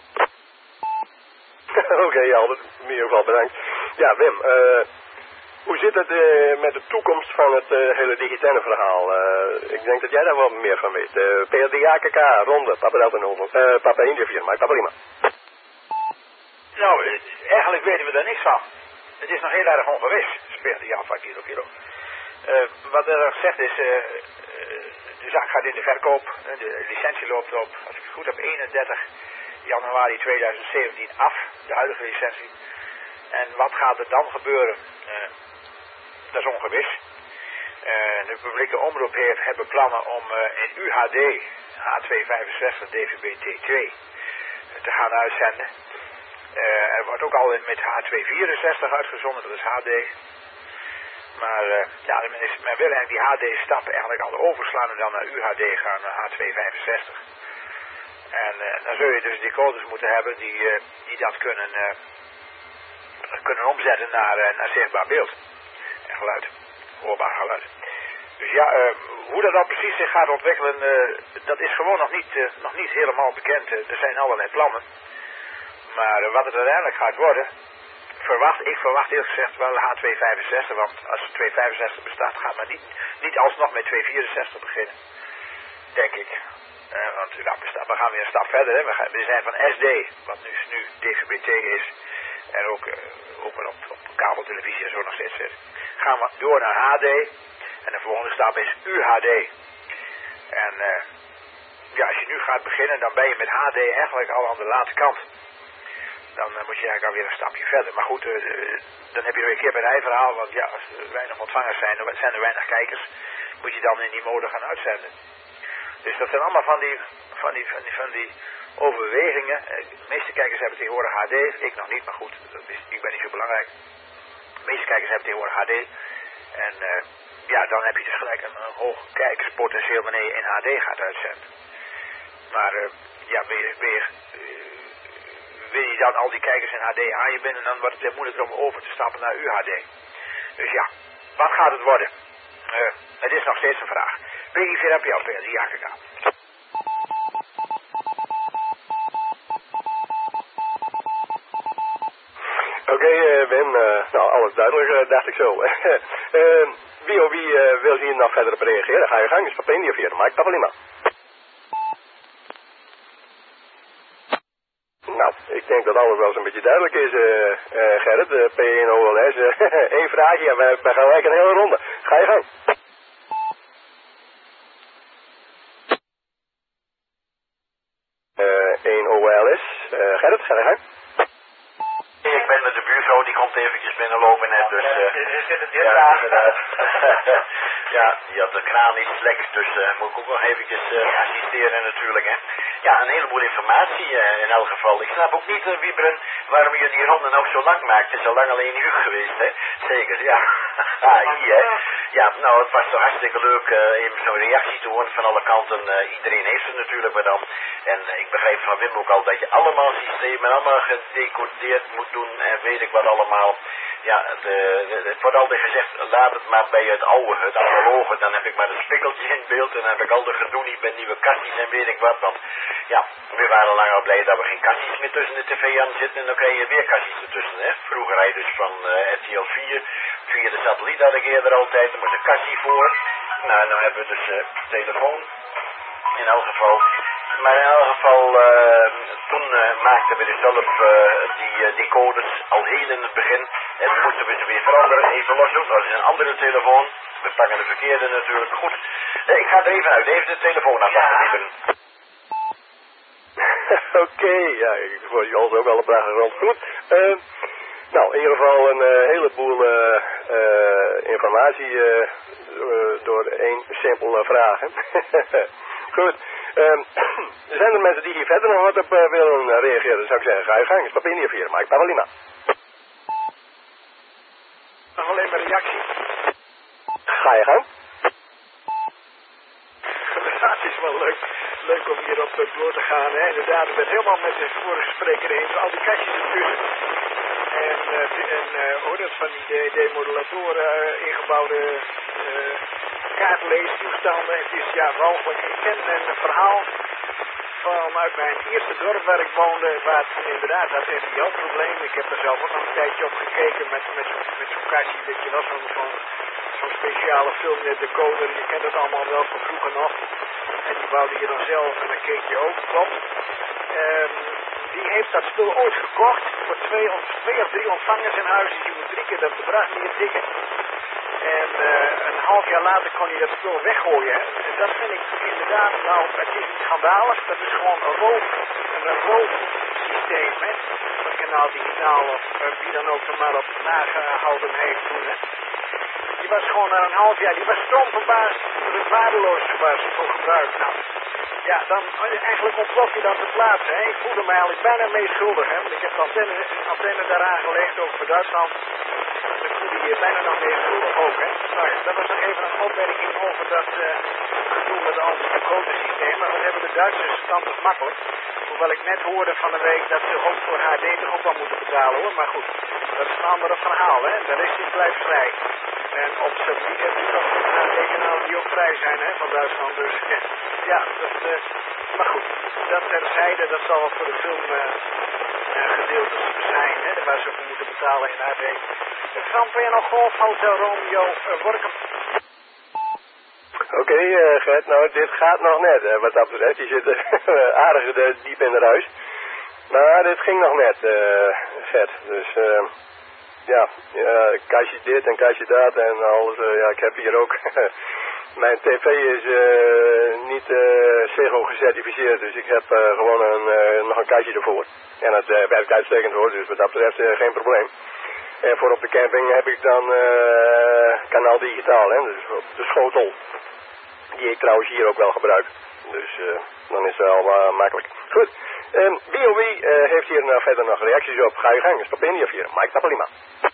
Oké, okay, Albert, in ieder geval bedankt. Ja, Wim, uh, hoe zit het uh, met de toekomst van het uh, hele digitale verhaal? Uh, ik denk dat jij daar wel meer van weet. Uh, P A D A K K, Ronde, Papa Delta Novo, uh, Papa India vier, maar Papa Lima. Nou, eigenlijk weten we daar niks van. Het is nog heel erg ongewis, speelt die Alpha Kilo Kilo. Uh, wat er gezegd is, uh, uh, de zaak gaat in de verkoop, uh, de licentie loopt op, als ik het goed heb, eenendertig januari tweeduizend zeventien af, de huidige licentie. En wat gaat er dan gebeuren? Uh, dat is ongewis. Uh, de publieke omroep heeft hebben plannen om uh, in U H D, H tweehonderdvijfenzestig, D V B T twee, te gaan uitzenden. Uh, er wordt ook al met H tweehonderdvierenzestig uitgezonden, dat is H D. Maar uh, ja, men, is, men wil eigenlijk die H D-stap eigenlijk al overslaan en dan naar U H D gaan, naar H tweehonderdvijfenzestig. En uh, dan zul je dus decoders moeten hebben die, uh, die dat kunnen, uh, kunnen omzetten naar, uh, naar zichtbaar beeld. En geluid. Hoorbaar geluid. Dus ja, uh, hoe dat dan precies zich gaat ontwikkelen, uh, dat is gewoon nog niet, uh, nog niet helemaal bekend. Uh, er zijn allerlei plannen. Maar uh, wat het uiteindelijk gaat worden, verwacht, ik verwacht eerlijk gezegd wel H tweehonderdvijfenzestig. Want als tweehonderdvijfenzestig bestaat, gaat men niet, niet alsnog met tweehonderdvierenzestig beginnen. Denk ik. Uh, want ja, we gaan weer een stap verder. Hè. We, gaan, we zijn van S D, wat nu, nu D V B T is, en ook, uh, ook wel op, op kabeltelevisie en zo nog steeds zit. Gaan we door naar H D. En de volgende stap is U H D. En uh, ja, als je nu gaat beginnen, dan ben je met H D eigenlijk al aan de late kant. Dan uh, moet je eigenlijk alweer een stapje verder. Maar goed, uh, uh, dan heb je weer een keer bij het verhaal. Want ja, als er weinig ontvangers zijn, dan zijn er weinig kijkers. Moet je dan in die mode gaan uitzenden. Dus dat zijn allemaal van die, van die, van die, van die overwegingen. De meeste kijkers hebben tegenwoordig H D. Ik nog niet, maar goed, dat is, ik ben niet zo belangrijk. De meeste kijkers hebben tegenwoordig H D. En uh, ja, dan heb je dus gelijk een, een hoog kijkerspotentieel wanneer je in H D gaat uitzenden. Maar uh, ja, wil je, wil, je, uh, wil je dan al die kijkers in H D aan je binnen, dan wordt het moeilijker om over te stappen naar U H D. Dus ja, wat gaat het worden? Uh, het is nog steeds een vraag. P I vier P L P, die A K K. Oké, okay, uh, Wim, uh, nou alles duidelijk, uh, dacht ik zo. uh, wie of wie uh, wil hier nog verder op reageren? Ga je gang, is Papa India vier, Mike Papa Lima. nou, ik denk dat alles wel zo'n beetje duidelijk is, uh, uh, Gerrit. Uh, P één O L S. Eén vraagje en wij, wij gaan gelijk een hele ronde. Ga je gang. Uh, één O L S. Uh, Gerrit, ga je gang. Ik ben met de buurvrouw, die komt eventjes binnenlopen net, dus... Uh, ja, inderdaad. Ja, die had de kraan niet lek, dus uh, moet ik ook nog eventjes uh, assisteren natuurlijk, hè. Ja, een heleboel informatie uh, in elk geval. Ik snap ook niet, uh, Wiebren, waarom je die ronde nou zo lang maakt. Het is al lang alleen een uur geweest, hè. Zeker, ja. Ah, hier, hè. Ja, nou, het was toch hartstikke leuk uh, even zo'n reactie te horen van alle kanten. Uh, iedereen heeft het natuurlijk maar dan. En uh, ik begrijp van Wim ook al dat je allemaal systemen, allemaal gedecodeerd moet doen en weet ik wat allemaal. Ja, de, de, het wordt altijd gezegd, laat het maar bij het oude, het analoge. Dan heb ik maar een spikkeltje in beeld en dan heb ik al de gedoe niet met nieuwe kastjes en weet ik wat. Want ja, we waren lang al blij dat we geen kastjes meer tussen de tv aan zitten en dan krijg je weer kastjes ertussen. Hè. Vroeger had je dus van uh, R T L vier, via de satelliet had ik eerder altijd, er moest een kastje voor. Nou, nu hebben we dus uh, telefoon, in elk geval. Maar in elk geval, uh, toen uh, maakten we dus zelf uh, die uh, decoders al heel in het begin. En toen moesten we ze weer veranderen, even los doen. Dat is een andere telefoon. We pakken de verkeerde natuurlijk. Goed, uh, ik ga er even uit. Even de telefoon afwachten. Ja. Oké, okay, ja, ik vond je ons ook wel een prachtige rond. Goed, uh, nou, in ieder geval een uh, heleboel uh, uh, informatie uh, uh, door één simpele vraag. Goed. Um, zijn er mensen die hier verder nog wat op uh, willen uh, reageren? Dan zou ik zeggen, ga je gang. Is papier niet vier, maar ik ben wel iemand. Nog alleen maar reactie. Ga je gang. Ja, het is wel leuk, leuk om hierop door te gaan. Hè. Inderdaad, ik ben helemaal met de vorige spreker eens. Al die kastjes ertussen. En, uh, en uh, hoor dat van die demodulatoren uh, ingebouwde uh, kaartleestoestanden. Het is ja walgelijk. Ik ken een verhaal vanuit mijn eerste dorp waar ik woonde, waar toen inderdaad dat S D L-probleem. Ik heb er zelf ook nog een tijdje op gekeken met, met, met zo'n kastje, dat je was van zo'n zo'n speciale film, de decoder. Je kent het allemaal wel van vroeger nog. En die bouwde je dan zelf en dan keek je ook, klopt. Um, die heeft dat spul ooit gekocht voor twee of, twee of drie ontvangers in huis. Dus je moet drie keer dat bedrag neertikken. En uh, een half jaar later kon hij dat spul weggooien. En dat vind ik inderdaad, nou, het is niet schandalig. Dat is gewoon een roof, een roofsysteem, hè. Van Kanaal Digitaal of uh, wie dan ook er maar op nagehouden heeft toen, hè. Die was gewoon na een half jaar, die was stroomverbaasd, het waardeloos was voor gebruik. Nou, ja, dan eigenlijk ontplof je dan te plaatsen, hè. Ik voelde mij eigenlijk bijna mee schuldig, hè. Want ik heb de antenne, antenne daaraan gelegd, ook voor Duitsland. Dan voelde je je bijna nog meer schuldig ook, hè. Nou ja, dat was nog even een opmerking over dat uh, gedoe met al die decodersystemen. Maar dat hebben de Duitsers standaard makkelijk. Hoewel ik net hoorde van de week dat ze ook voor H D toch ook wel moeten betalen, hoor. Maar goed, dat is een ander verhaal, hè. De rest is blijft vrij. En op satelliet heb je toch H D-kanalen die ook vrij zijn, hè, van Duitsland. Dus ja, dat, uh, maar goed, dat terzijde, dat zal wel voor de film uh, uh, gedeeltes zijn, hè, waar ze voor moeten betalen in H D. Van P N O Golf, Hotel Romeo, uh, Workum. Oké, okay, uh, Gert, nou dit gaat nog net, uh, wat dat betreft. Die zitten aardig uh, diep in de huis. Maar dit ging nog net, uh, Gert. Dus uh, ja, uh, kastje dit en kastje dat en alles. Uh, ja, ik heb hier ook... Mijn tv is uh, niet uh, Ziggo gecertificeerd, dus ik heb uh, gewoon een, uh, nog een kastje ervoor. En het uh, werkt uitstekend hoor, dus wat dat betreft uh, geen probleem. En voor op de camping heb ik dan uh, Kanaal Digitaal, hè, dus op de schotel. Die ik trouwens hier ook wel gebruik. Dus uh, dan is het wel uh, makkelijk. Goed, um, B O W uh, heeft hier nou verder nog reacties op. Ga je gang, stop in hier vier. Mike Tappelima.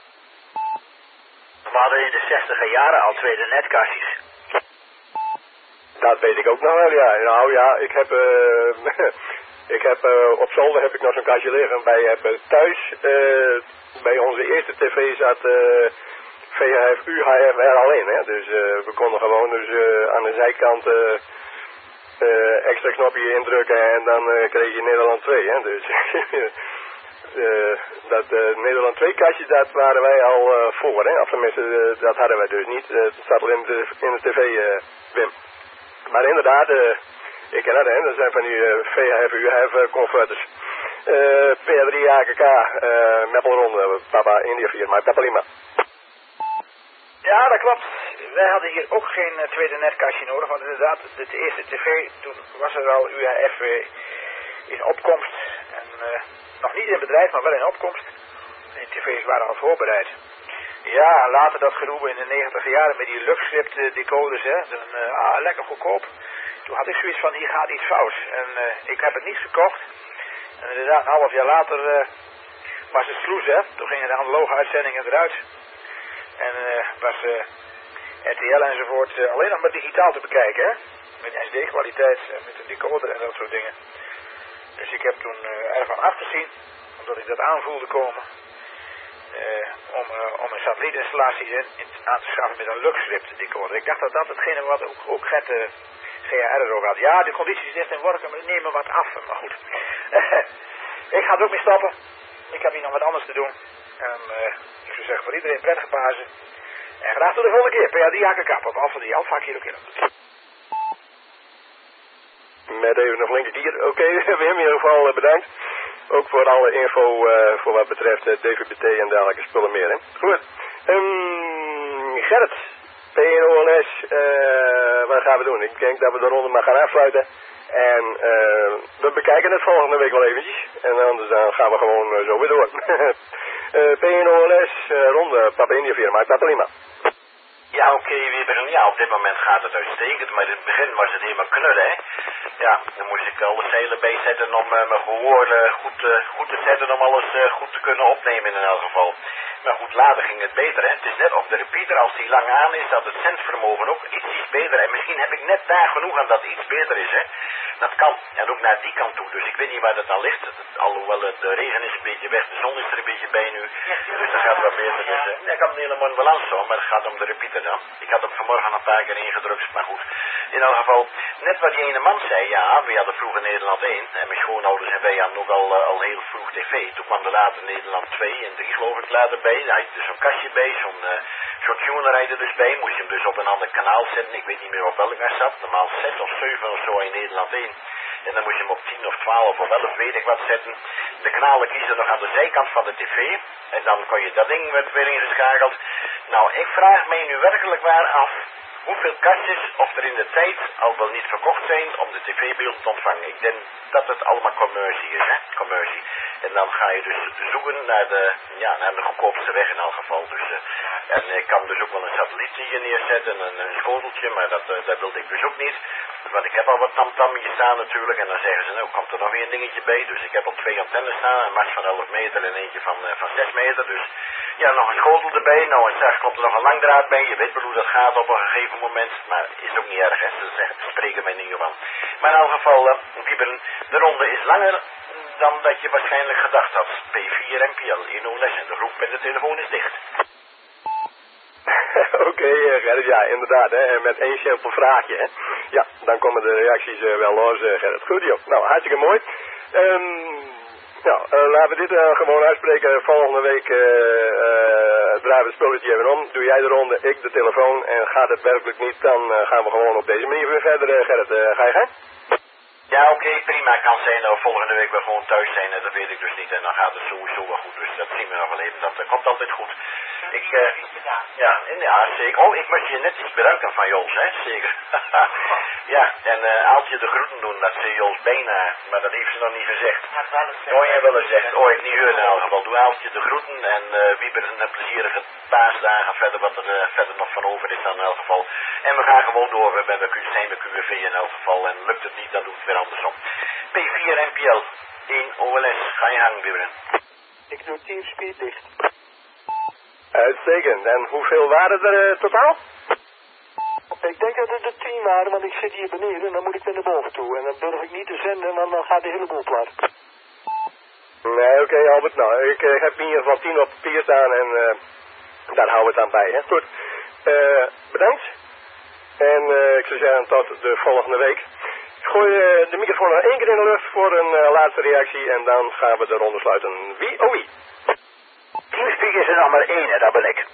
We hadden in de zestiger jaren al tweede netkastjes. Dat weet ik ook nog wel, ja. Nou ja, ik heb... Uh, ik heb uh, op zolder heb ik nog zo'n kastje liggen. Wij hebben thuis... Uh, bij onze eerste tv zat uh, V H F, U H F er al in, hè. Dus uh, we konden gewoon dus uh, aan de zijkant uh, uh, extra knopje indrukken en dan uh, kreeg je Nederland twee, hè. Dus uh, dat uh, Nederland twee kastje, dat waren wij al uh, voor, hè. Of tenminste, uh, dat hadden wij dus niet. Uh, het zat al in de, in de tv, uh, Wim. Maar inderdaad, uh, ik ken dat, hè. Dat zijn van die uh, V H F, U H F uh, converters. Uh, P drie A K K, uh, Meppelronde, Papa India vier, maar Papa Lima. Ja, dat klopt. Wij hadden hier ook geen uh, tweede netkastje nodig, want inderdaad, de, de eerste tv, toen was er al U H F uh, in opkomst. En uh, nog niet in bedrijf, maar wel in opkomst. En die tv's waren al voorbereid. Ja, later dat gedoe in de negentiger jaren met die LuxScript uh, decoders, hè. Dan, uh, ah, lekker goedkoop. Toen had ik zoiets van, hier gaat iets fout. En uh, ik heb het niet gekocht. En inderdaad, een half jaar later uh, was het sloes, hè. Toen gingen de analoge uitzendingen eruit. En uh, was uh, R T L enzovoort uh, alleen nog maar digitaal te bekijken, hè. Met S D-kwaliteit en met een decoder en dat soort dingen. Dus ik heb toen uh, ervan afgezien, omdat ik dat aanvoelde komen. Uh, om, uh, om een satellietinstallatie in, in, aan te schaffen met een LuxScript decoder. Ik dacht dat dat hetgene wat ook, ook Gert uh, G H R erover had. Ja, de condities is echt in Workum, maar die nemen wat af. Maar goed. Ik ga er ook mee stoppen. Ik heb hier nog wat anders te doen. En uh, ik zou zeggen voor iedereen prettige Pasen. En graag tot de volgende keer. P H D A K K op Alpha die Alpha Kilo Kilo. Met even een flinke kier. Oké, okay, Wim in ieder geval uh, bedankt. Ook voor alle info uh, voor wat betreft uh, D V B T en dergelijke spullen meer. Hè? Goed. Um, Gerrit, P N O L S, uh, wat gaan we doen? Ik denk dat we de ronde maar gaan afsluiten. En uh, we bekijken het volgende week wel eventjes. En anders dan gaan we gewoon uh, zo weer door. uh, P N O L S, uh, ronde, Papa India vier, maar Papa Lima. Ja, oké, okay, Wiberen. Ja, op dit moment gaat het uitstekend, maar in het begin was het helemaal knullen, hè. Ja, dan moest ik alle zeilen bijzetten om uh, mijn gehoor uh, goed, uh, goed te zetten om alles uh, goed te kunnen opnemen in elk geval. Maar goed, later ging het beter, hè. Het is net op de repeater, als die lang aan is, dat het zendvermogen ook iets, iets beter. En misschien heb ik net daar genoeg aan dat het iets beter is, hè. Dat kan. En ook naar die kant toe. Dus ik weet niet waar dat dan ligt. Alhoewel het, de regen is een beetje weg, de zon is er een beetje bij nu. Dus dat gaat wat beter. Dus, uh, ja, ik had een hele mooie balans zo, maar het gaat om de repeater dan. Ik had hem vanmorgen een paar keer ingedrukt, maar goed. In elk geval, net wat die ene man zei, ja, we hadden vroeger Nederland één. En mijn schoonouders en wij hadden ook al, uh, al heel vroeg tv. Toen kwam er later Nederland twee en drie geloof ik later bij. Daar had je dus zo'n kastje bij, zo'n uh, zo'n tuner had je dus bij. Moest je hem dus op een ander kanaal zetten. Ik weet niet meer op welk hij zat. Normaal zes of zeven of zo in Nederland één. En dan moest je hem op tien of twaalf of elf weet ik wat zetten. De kanalen kiezen nog aan de zijkant van de tv. En dan kon je dat ding werd weer ingeschakeld. Nou, ik vraag mij nu werkelijk waar af hoeveel kastjes of er in de tijd al wel niet verkocht zijn om de tv-beeld te ontvangen. Ik denk dat het allemaal commercie is, hè? Commercie. En dan ga je dus zoeken naar de, ja, naar de goedkoopste weg in elk geval. Dus, uh, en ik kan dus ook wel een satellietje hier neerzetten, een, een schoteltje, maar dat, uh, dat wilde ik dus ook niet. Want ik heb al wat tamtammetjes staan natuurlijk en dan zeggen ze, nou komt er nog weer een dingetje bij. Dus ik heb al twee antennes staan, een mast van elf meter en eentje van, uh, van zes meter. Dus ja, nog een schotel erbij. Nou, en straks komt er nog een langdraad bij. Je weet wel hoe dat gaat op een gegeven moment, maar is ook niet erg, hè. Ze zeggen, spreken mij niet van. Maar in elk geval, uh, Wieberen, de ronde is langer dan dat je waarschijnlijk gedacht had. P vier M P L in O L S en de groep met de telefoon is dicht. Oké, okay, Gerrit, ja, inderdaad, hè. En met één simpel vraagje, hè. Ja, dan komen de reacties uh, wel los, uh, Gerrit. Goed, joh. Nou, hartstikke mooi. Um, nou, uh, laten we dit uh, gewoon uitspreken. Volgende week uh, uh, draaien we het spulletje even om. Doe jij de ronde, ik de telefoon. En gaat het werkelijk niet, dan uh, gaan we gewoon op deze manier weer verder, uh, Gerrit. Uh, ga je gaan? Ja, oké, okay, prima. Kan zijn dat we volgende week wel gewoon thuis zijn. En dat weet ik dus niet. En dan gaat het sowieso wel goed. Dus dat zien we nog wel even. Dat uh, komt altijd goed. Ik, uh, ja, ja, zeker. Oh, ik moet je net iets bedanken van Jos, hè, zeker. Ja, en uh, Aaltje de groeten doen, dat ze Jos bijna, maar dat heeft ze nog niet gezegd. Oh, jij wel eens zegt, oh, ik niet hoor in elk geval. Doe Aaltje de groeten en uh, Wieber een plezierige paasdagen verder, wat er uh, verder nog van over is dan in elk geval. En we gaan gewoon door, we hebben zijn de Q W V in elk geval en lukt het niet, dan doen we het weer andersom. P vier M P L, één O L S, ga je hangen, Wieber. Ik doe Teamspeed dicht. Uitstekend. En hoeveel waren er uh, totaal? Ik denk dat het er tien waren, want ik zit hier beneden en dan moet ik weer naar boven toe. En dan durf ik niet te zenden, want dan gaat de hele boel plat. Nee, oké, okay, Albert. Nou, ik uh, heb in ieder geval tien op papier staan en uh, daar houden we het aan bij. Hè? Goed. Uh, bedankt. En uh, ik zou zeggen tot de volgende week. Ik gooi uh, de microfoon nog één keer in de lucht voor een uh, laatste reactie en dan gaan we de ronde sluiten. Wie? Oh wie? Teamspeak is er nog maar één, hè, dat ben ik.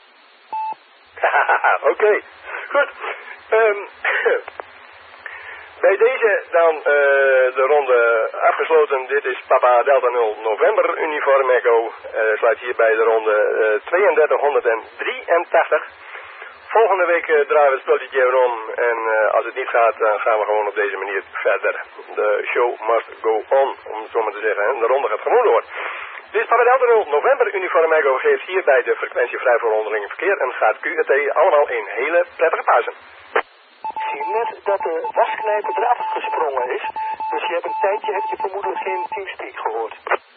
Oké, okay. Goed. Um, Bij deze dan uh, de ronde afgesloten. Dit is Papa Delta nul November Uniform Echo. Uh, sluit hier bij de ronde uh, tweeëndertighonderddrieëntachtig. Volgende week uh, draaien we het spelletje weer om. En uh, als het niet gaat, dan gaan we gewoon op deze manier verder. De show must go on, om het zo maar te zeggen. Hè? De ronde gaat gewoon door. Dit is Papa Delta nul November Uniform Echo geeft hier bij de frequentie vrij voor onderling verkeer. En gaat Q T allemaal een hele prettige pauze. Ik zie net dat de wasknijper eraf gesprongen is. Dus je hebt een tijdje, heb je vermoedelijk geen Teamspeak gehoord.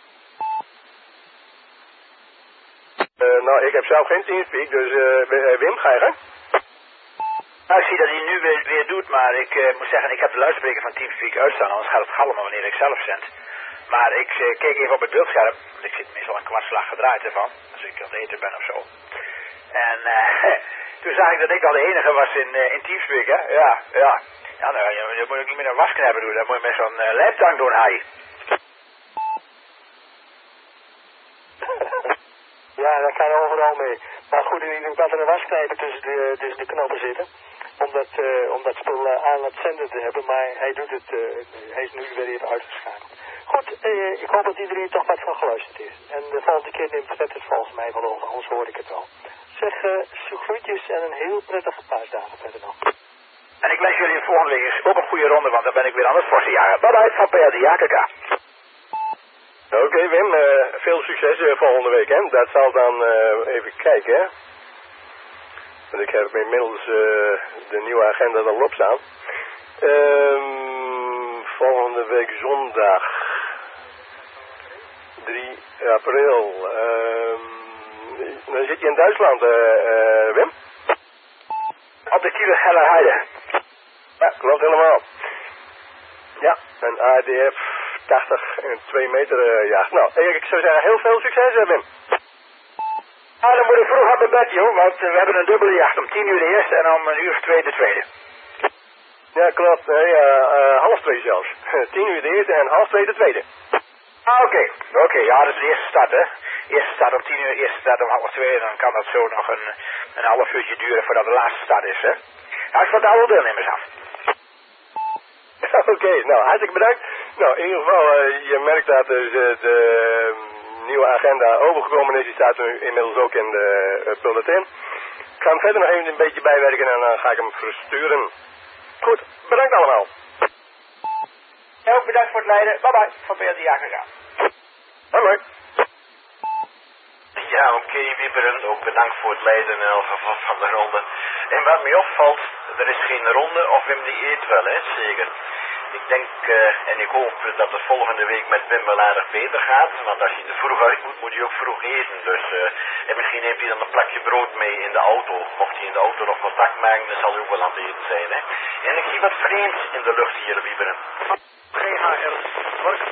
Uh, nou, ik heb zelf geen Teamspeak, dus uh, Wim, ga je gang? Nou, ik zie dat hij nu weer, weer doet, maar ik uh, moet zeggen, ik heb de luidspreker van Teamspeak uitstaan, anders gaat het galmen wanneer ik zelf zend. Maar ik uh, keek even op het beeldscherm, ik zit meestal een kwartslag gedraaid ervan, als ik aan het eten ben of zo. En uh, toen zag ik dat ik al de enige was in, uh, in Teamspeak, hè? Ja, ja. Ja, nou, je, je moet ook niet met een wasknijper doen, dat moet je met zo'n uh, lijptang doen, hij. Ja, dat kan overal mee. Maar goed, ik denk dat er een wasknijper tussen de, tussen de knoppen zitten. Om dat, uh, om dat spul uh, aan het zenden te hebben. Maar hij doet het, uh, hij is nu weer even uitgeschakeld. Goed, uh, ik hoop dat iedereen toch wat van geluisterd is. En de volgende keer neemt Fred het volgens mij wel over, anders hoor ik het wel. Zeg, uh, groetjes en een heel prettige paasdagen verder nog. En ik wens jullie volgende week ook een goede ronde, want dan ben ik weer aan het forse jagen. Bye bye, van P R D Jakeka. Oké okay, Wim, uh, veel succes uh, volgende week, hè. Dat zal dan, uh, even kijken, hè. Want ik heb inmiddels uh, de nieuwe agenda er al op staan. Um, volgende week zondag, drie april. Um, dan zit je in Duitsland, uh, uh, Wim? Op de Kieler Heller Heide. Ja, klopt helemaal. Ja, een A D F tachtig en twee meter uh, jacht. Nou, ik zou zeggen, heel veel succes, uh, Wim. Nou, dan moet ik vroeg op mijn bed, joh, want uh, we hebben een dubbele jacht. Om tien uur de eerste en om een uur of twee de tweede. Ja, klopt. Nee, uh, uh, half twee zelfs. Tien uur de eerste en half twee de tweede. Ah, oké. Okay. Oké, okay, ja, dat is de eerste start, hè. Eerste start om tien uur, eerste start om half twee. En dan kan dat zo nog een, een half uurtje duren voordat de laatste start is, hè. Nou, ik sluit alle deelnemers af. Oké, okay, nou, hartelijk bedankt. Nou, in ieder geval, uh, je merkt dat dus, uh, de uh, nieuwe agenda overgekomen is. Die staat nu inmiddels ook in de uh, bulletin. Ik ga hem verder nog even een beetje bijwerken en dan ga ik hem versturen. Goed, bedankt allemaal. Ja, ook bedankt voor het leiden. Bye bye, van P R D Jakeka. Bye bye. Ja, oké, okay, Wieberen, ook bedankt voor het leiden in elk geval van de ronde. En wat mij opvalt, er is geen ronde, of Wim die eet wel, hè, zeker. Ik denk, uh, en ik hoop dat het volgende week met Wim wel aardig beter gaat, want als je er vroeg uit moet, moet je ook vroeg eten. Dus, uh, en misschien neemt hij dan een plakje brood mee in de auto. Mocht hij in de auto nog contact maken, dan zal hij ook wel aan het eten zijn, hè. En ik zie wat vreemds in de lucht hier, Wieberen. G H R Workum.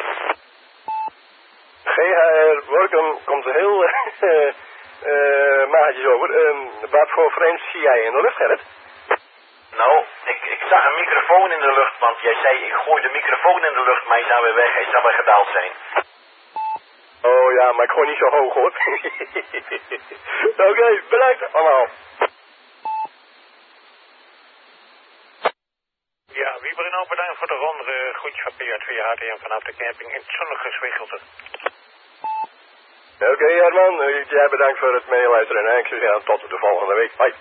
G H R Workum komt er heel uh, uh, maatjes over. Uh, wat voor vreemds zie jij in de lucht, Gerrit? Nou, ik, ik zag een microfoon in de lucht, want jij zei ik gooi de microfoon in de lucht, maar hij zou weer weg, hij zou weer gedaald zijn. Oh ja, maar ik gooi niet zo hoog, hoor. Oké, okay, bedankt allemaal. Ja, Wieberen ook bedankt voor de ronde. Groetje van P R twee H T M vanaf de camping in het zonnige Zwichelten. Oké, okay, Herman, jij bedankt voor het meeluisteren en ik zou zeggen tot de volgende week. Bye.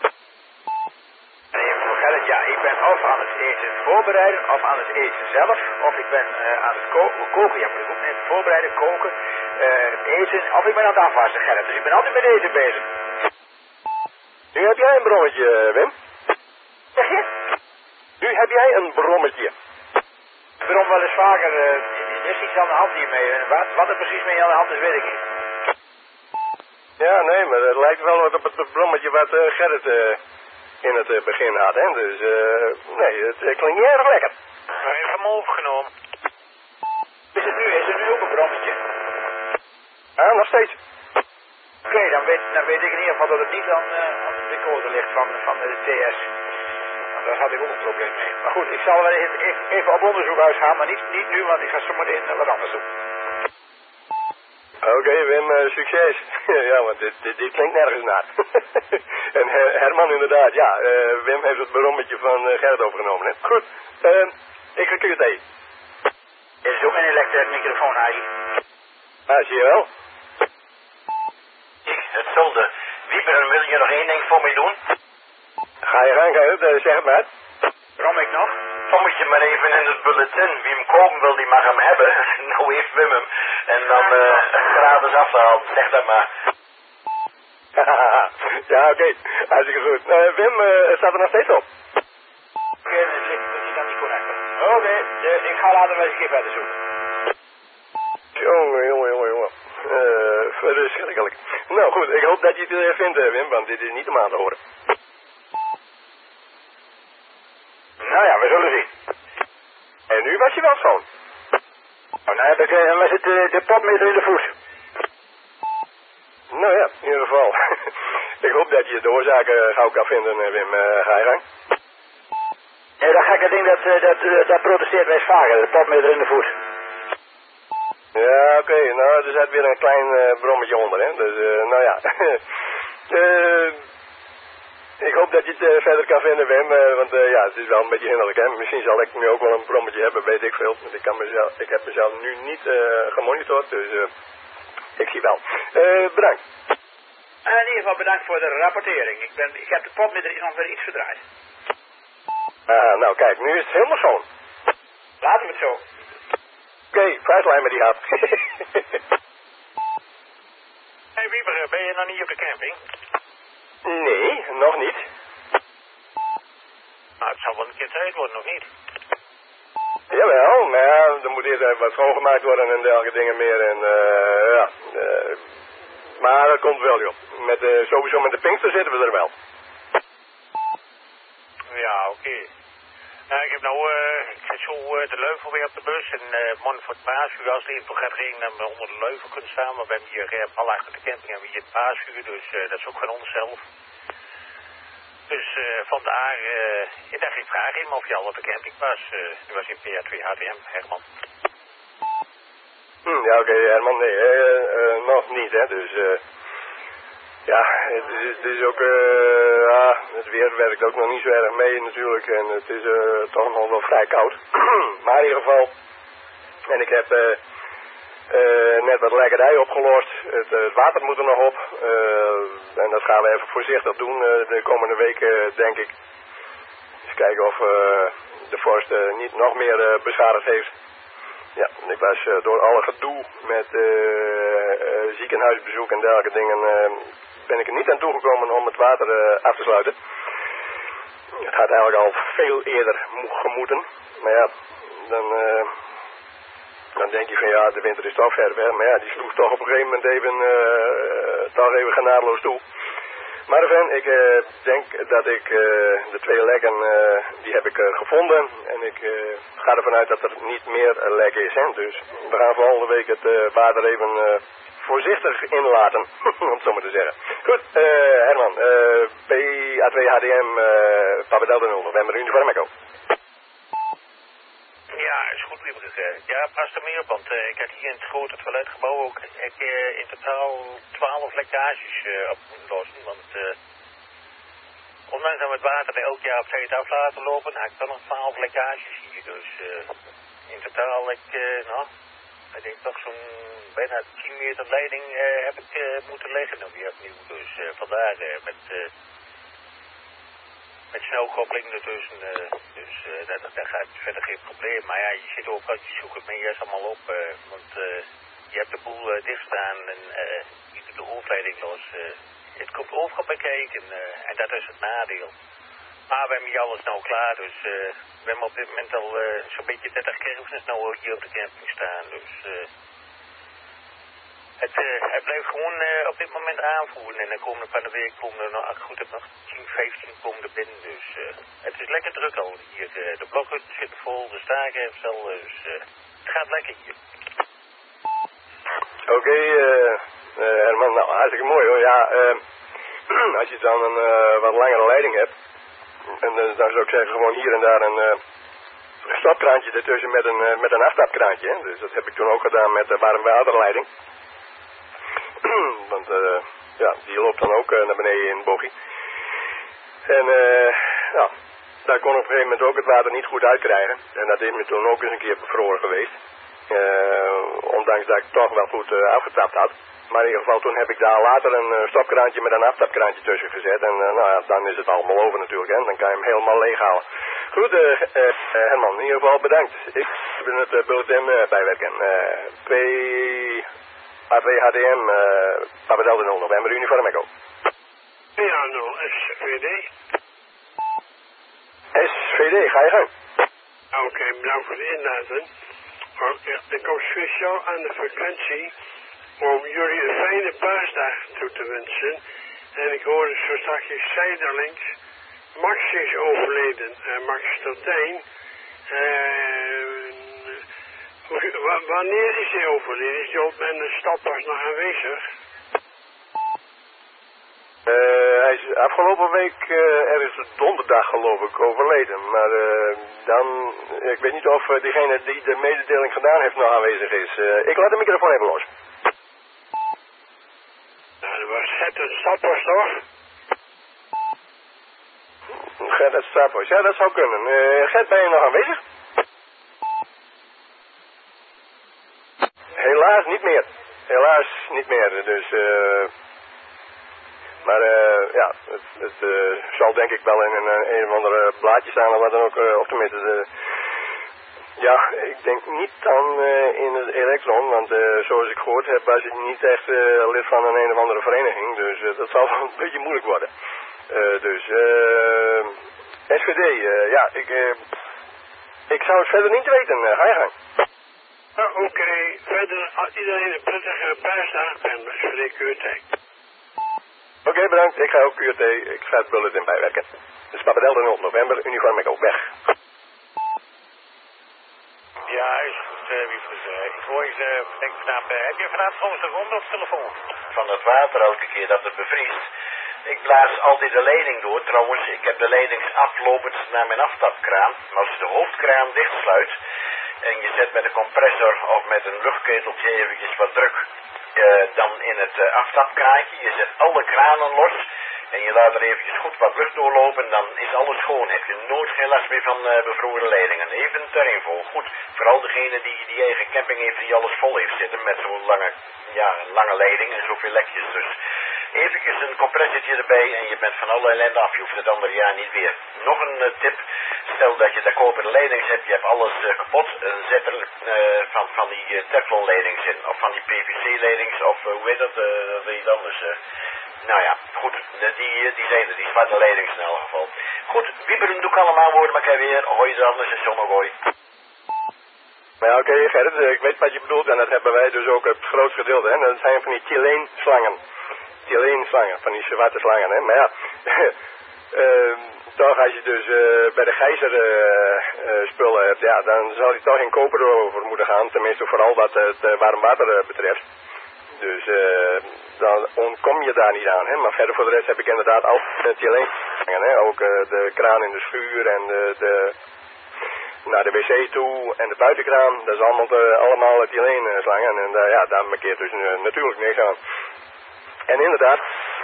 Gerrit, ja, ik ben of aan het eten voorbereiden, of aan het eten zelf, of ik ben uh, aan het ko koken, ja, moet ik ook net voorbereiden, koken, uh, eten, of ik ben aan het afwassen, Gerrit. Dus ik ben altijd met eten bezig. Nu heb jij een brommetje, Wim. Zeg je? Nu heb jij een brommetje. Ik brom wel eens vaker, uh, er is iets aan de hand hiermee. Wat, wat er precies mee aan de hand is, weet ik niet. Ja, nee, maar het lijkt wel wat op het brommetje wat uh, Gerrit uh, in het uh, begin had, hè. Dus, uh, nee, het uh, klinkt niet erg lekker. Hij heeft hem opgenomen. Is het nu, is het nu ook een brommetje? Ja, nog steeds. Oké, okay, dan, weet, dan weet ik in ieder geval dat het niet aan, uh, aan de decoder ligt van, van de T S. Want daar had ik ook een probleem mee. Maar goed, ik zal wel even, even op onderzoek uitgaan, maar niet, niet nu, want ik ga zometeen wat anders doen. Oké, okay, Wim, uh, succes. Ja, want dit, dit, dit klinkt nergens naar. En Her Herman inderdaad, ja, uh, Wim heeft het barommetje van uh, Gerrit overgenomen, hè. Goed, uh, ik ga Q T. Er is ook een elektrische microfoon, Harry. Ah, zie je wel. Ik, hetzelfde. Wieberen, wil je nog één ding voor mij doen? Ga je gaan, Gerrit, uh, zeg het maar. Waarom ik nog? Dan moet je maar even in het bulletin. Wie hem kopen wil, die mag hem hebben. Nou heeft Wim hem. En dan uh, gratis afgehaald. Zeg dat maar. Ja, oké. Okay. Hartstikke goed. Uh, Wim, uh, het staat er nog steeds op. Oké, okay, dan zit ik dan niet correct. Oké, okay, uh, ik ga later wel eens een keer verder zoeken. Jongen, jongen, jongen, jongen. Uh, verschrikkelijk. Nou goed, ik hoop dat je het uh, vindt, uh, Wim, want dit is niet om aan te horen. Nou ja, we zullen zien. En nu was je wel schoon. Oh, nou heb ik, uh, was het uh, de potmeter in de voet. Nou ja, in ieder geval. Ik hoop dat je de oorzaak uh, gauw kan vinden, uh, Wim. Uh, ga je gang? Nee, dat gekke ding, dat, uh, dat, uh, dat protesteert best vaker, de potmeter in de voet. Ja, oké. Okay. Nou, er zit weer een klein uh, brommetje onder, hè. Dus, uh, nou ja. uh, ik hoop dat je het uh, verder kan vinden, Wim. Uh, want uh, ja, het is wel een beetje hinderlijk, hè. Misschien zal ik nu ook wel een brommetje hebben, weet ik veel. Want ik, kan mezelf, ik heb mezelf nu niet uh, gemonitord, dus uh, ik zie wel. Uh, bedankt. Uh, in ieder geval bedankt voor de rapportering. Ik, ben, ik heb de potmeter nog weer iets verdraaid. Ah, nou kijk, nu is het helemaal schoon. Laten we het zo. Oké, okay, prijslijn met die gaat. Hey Wieber, ben je nog niet op de camping? Nee, nog niet. Nou, het zal wel een keer tijd worden, nog niet? Jawel, maar ja, er moet eerst even wat schoongemaakt worden en dergelijke dingen meer. En uh, ja, uh, maar dat komt wel, joh. Met, uh, sowieso met de Pinkster zitten we er wel. Ja, oké. Okay. Nou, ik heb nou, uh, ik zit zo uh, de Leuven weer op de bus en uh, morgen voor het paasuur, als het even gaat regenen, dan we onder de Leuven kunnen staan. Maar we hebben hier uh, al achter de camping hebben we hier het paasuur, dus uh, dat is ook van onszelf. Dus uh, vandaar, uh, ik dacht ik vraag hem of je al op de camping was. Uh, die was in P A twee H T M, Herman. Hm, ja, oké, okay, Herman, nee, uh, uh, nog niet, hè, dus... Uh... Ja, het is, het is ook, uh, ja, het weer werkt ook nog niet zo erg mee natuurlijk en het is uh, toch nog wel vrij koud. Maar in ieder geval, en ik heb uh, uh, net wat lekkerij opgelost, het, uh, het water moet er nog op uh, en dat gaan we even voorzichtig doen uh, de komende weken denk ik. Eens kijken of uh, de vorst uh, niet nog meer uh, beschadigd heeft. Ja, ik was uh, door alle gedoe met uh, uh, ziekenhuisbezoek en dergelijke dingen... Uh, ben ik er niet aan toegekomen om het water uh, af te sluiten. Het had eigenlijk al veel eerder gemoeten. Maar ja, dan, uh, dan denk je van ja, de winter is toch ver weg. Maar ja, die sloeg toch op een gegeven moment even, uh, toch even genadeloos toe. Maar enfin, ik uh, denk dat ik uh, de twee lekken, uh, die heb ik uh, gevonden. En ik uh, ga ervan uit dat er niet meer uh, lek is. Hè? Dus we gaan volgende week het uh, water even... Uh, voorzichtig inlaten, om het zo maar te zeggen. Goed, uh, Herman, uh, P A twee H D M, uh, Papa Delta nul, November Uniform Echo. Ja, is goed, Wieber. Ja, pas er meer op, want uh, ik had hier in het grote toiletgebouw ook ik, uh, in totaal twaalf lekkages uh, op moeten lossen, want uh, ondanks dat we het water elk jaar op tijd af laten lopen, had ik dan nog twaalf lekkages hier, dus uh, in totaal, ik, uh, nou... Ik denk toch zo'n bijna tien meter leiding uh, heb ik uh, moeten leggen nog weer opnieuw. Dus uh, vandaar uh, met, uh, met snelkoppeling ertussen. Uh, dus uh, dat, dat gaat verder geen probleem. Maar ja, je zit ook al, je zoekt het mee allemaal op. Uh, want uh, je hebt de boel uh, dichtstaan en uh, je doet de hoofdleiding los. Uh, het komt overal bekijken uh, en dat is het nadeel. Maar we hebben hier alles nou klaar, dus uh, we hebben op dit moment al uh, zo'n beetje dertig kermisjes nou hier op de camping staan. Dus uh, het, uh, het blijft gewoon uh, op dit moment aanvoeren. En dan komen er van de week komen er nog, goed, er nog tien, vijftien komen er binnen. Dus uh, het is lekker druk al hier. Uh, de blokken zitten vol, de staken heeft al, dus uh, het gaat lekker hier. Oké, okay, uh, uh, Herman, nou hartstikke mooi hoor. Ja, uh, als je dan een uh, wat langere leiding hebt. En uh, dan zou ik zeggen gewoon hier en daar een uh, stapkraantje ertussen met een, uh, met een aftapkraantje. Hè? Dus dat heb ik toen ook gedaan met de warmwaterleiding. Want uh, ja, die loopt dan ook uh, naar beneden in het bogie. En uh, ja, daar kon op een gegeven moment ook het water niet goed uitkrijgen. En dat is me toen ook eens een keer bevroren geweest. Uh, ondanks dat ik toch wel goed uh, afgetapt had. Maar in ieder geval toen heb ik daar later een uh, stopkraantje met een aftapkraantje tussen gezet. En uh, nou ja, dan is het allemaal over natuurlijk. Hè. Dan kan je hem helemaal leeg halen. Goed, uh, uh, uh, Herman, in ieder geval bedankt. Ik ben het uh, bulletin uh, bijwerken. Uh, P A V H D M, uh, Papa Delta nul November, Uniform Echo. Ja, nul, S V D. S V D, ga je gang. Oké, okay, bedankt voor de inleiding. Oh, ja, ik kom speciaal aan de frequentie om jullie een fijne paasdag toe te wensen. En ik hoorde zo straks zijdelings, Max is overleden. Uh, Max Stotijn. Uh, wanneer is hij overleden? Is hij op mijn stadpas nog aanwezig? Uh, hij is afgelopen week, uh, er is donderdag geloof ik, overleden. Maar uh, dan, ik weet niet of uh, diegene die de mededeling gedaan heeft nog aanwezig is. Uh, ik laat de microfoon even los. Nou, dat was het een Stapos toch? Gert Stapos, ja dat zou kunnen. Uh, Gert, ben je nog aanwezig? Helaas niet meer. Helaas niet meer, dus... Uh, Maar uh, ja, het, het uh, zal denk ik wel in een, een, een of andere blaadje staan of wat dan ook. Uh, of tenminste, uh, ja, ik denk niet dan uh, in het elektron. Want uh, zoals ik gehoord heb, was ik niet echt uh, lid van een een of andere vereniging. Dus uh, dat zal wel een beetje moeilijk worden. Uh, dus, uh, S V D, uh, ja, ik, uh, ik zou het verder niet weten. Uh, ga je gang. Uh, Oké, okay. Verder iedereen een prettige paasdag en S V D Q T. Oké, okay, bedankt. Ik ga ook Q T. Ik ga het bulletin bijwerken. Dus Papa Delta nul November, Uniform Echo, weg. Ja, is goed, uh, Wievers. Uh, ik hoor je, uh, denk vanavond, uh, heb je vanavond soms een ronde op telefoon? Van het water elke keer dat het bevriest. Ik blaas altijd de leiding door. Trouwens, ik heb de leidings aflopend naar mijn aftapkraan. Maar als je de hoofdkraan dichtsluit en je zet met een compressor of met een luchtketeltje eventjes wat druk uh, dan in het uh, aftapkraantje. Je zet alle kranen los en je laat er eventjes goed wat lucht doorlopen. Dan is alles schoon. Heb je nooit geen last meer van uh, bevroren leidingen. Even ter info. Goed, vooral degene die die eigen camping heeft die alles vol heeft zitten met zo'n lange, ja, lange leiding en zoveel lekjes. Dus eventjes een compressetje erbij en je bent van alle ellende af. Je hoeft het andere jaar niet weer. Nog een uh, tip. Stel dat je daar koperen leidings hebt, je hebt alles uh, kapot. Uh, zet er uh, van, van die uh, Teflon leidings in. Of van die P V C leidings. Of uh, hoe heet dat? Uh, dat weet je anders. Uh. Nou ja, goed. De, die, die zijn er. Die zwarte leidings in elk geval. Goed. Wieberen doe ik allemaal woorden. Maar kijk weer. Hoi dan. Dat is zo'n hoi. Maar ja, oké, okay, Gerrit. Ik weet wat je bedoelt. En dat hebben wij dus ook het grootste gedeelte. Hè. Dat zijn van die Chileen slangen. Chileen slangen. Van die zwarte slangen. Hè. Maar ja... uh, toch, als je dus uh, bij de gijzer uh, uh, spullen hebt, ja, dan zal je toch in koper over moeten gaan. Tenminste, vooral wat het uh, warm water uh, betreft. Dus uh, dan ontkom je daar niet aan. Hè? Maar verder voor de rest heb ik inderdaad altijd uh, alleen hè? Ook uh, de kraan in de schuur en de, de naar de wc toe en de buitenkraan. Dat is allemaal, uh, allemaal het alleen uh, slangen. En uh, ja, daar markeert dus uh, natuurlijk niks aan. En inderdaad,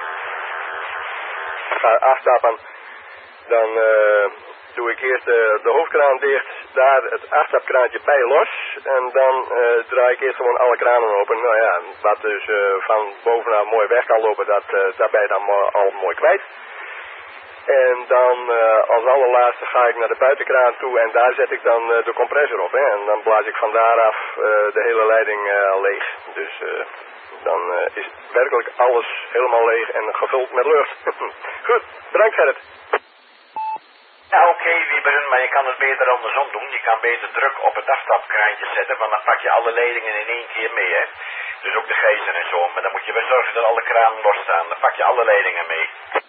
ga aftappen. Dan uh, doe ik eerst de, de hoofdkraan dicht, daar het achtstapkraantje bij los. En dan uh, draai ik eerst gewoon alle kranen open. Nou ja, wat dus uh, van bovenaan mooi weg kan lopen, dat, uh, daar ben je dan mo al mooi kwijt. En dan uh, als allerlaatste ga ik naar de buitenkraan toe en daar zet ik dan uh, de compressor op. Hè. En dan blaas ik van daaraf uh, de hele leiding uh, leeg. Dus uh, dan uh, is werkelijk alles helemaal leeg en gevuld met lucht. Goed, bedankt Gerrit. Ja, oké, okay, Wieberen, maar je kan het beter andersom doen. Je kan beter druk op het aftapkraantje zetten, want dan pak je alle leidingen in één keer mee, hè. Dus ook de gijzer en zo, maar dan moet je wel zorgen dat alle kranen losstaan. Dan pak je alle leidingen mee.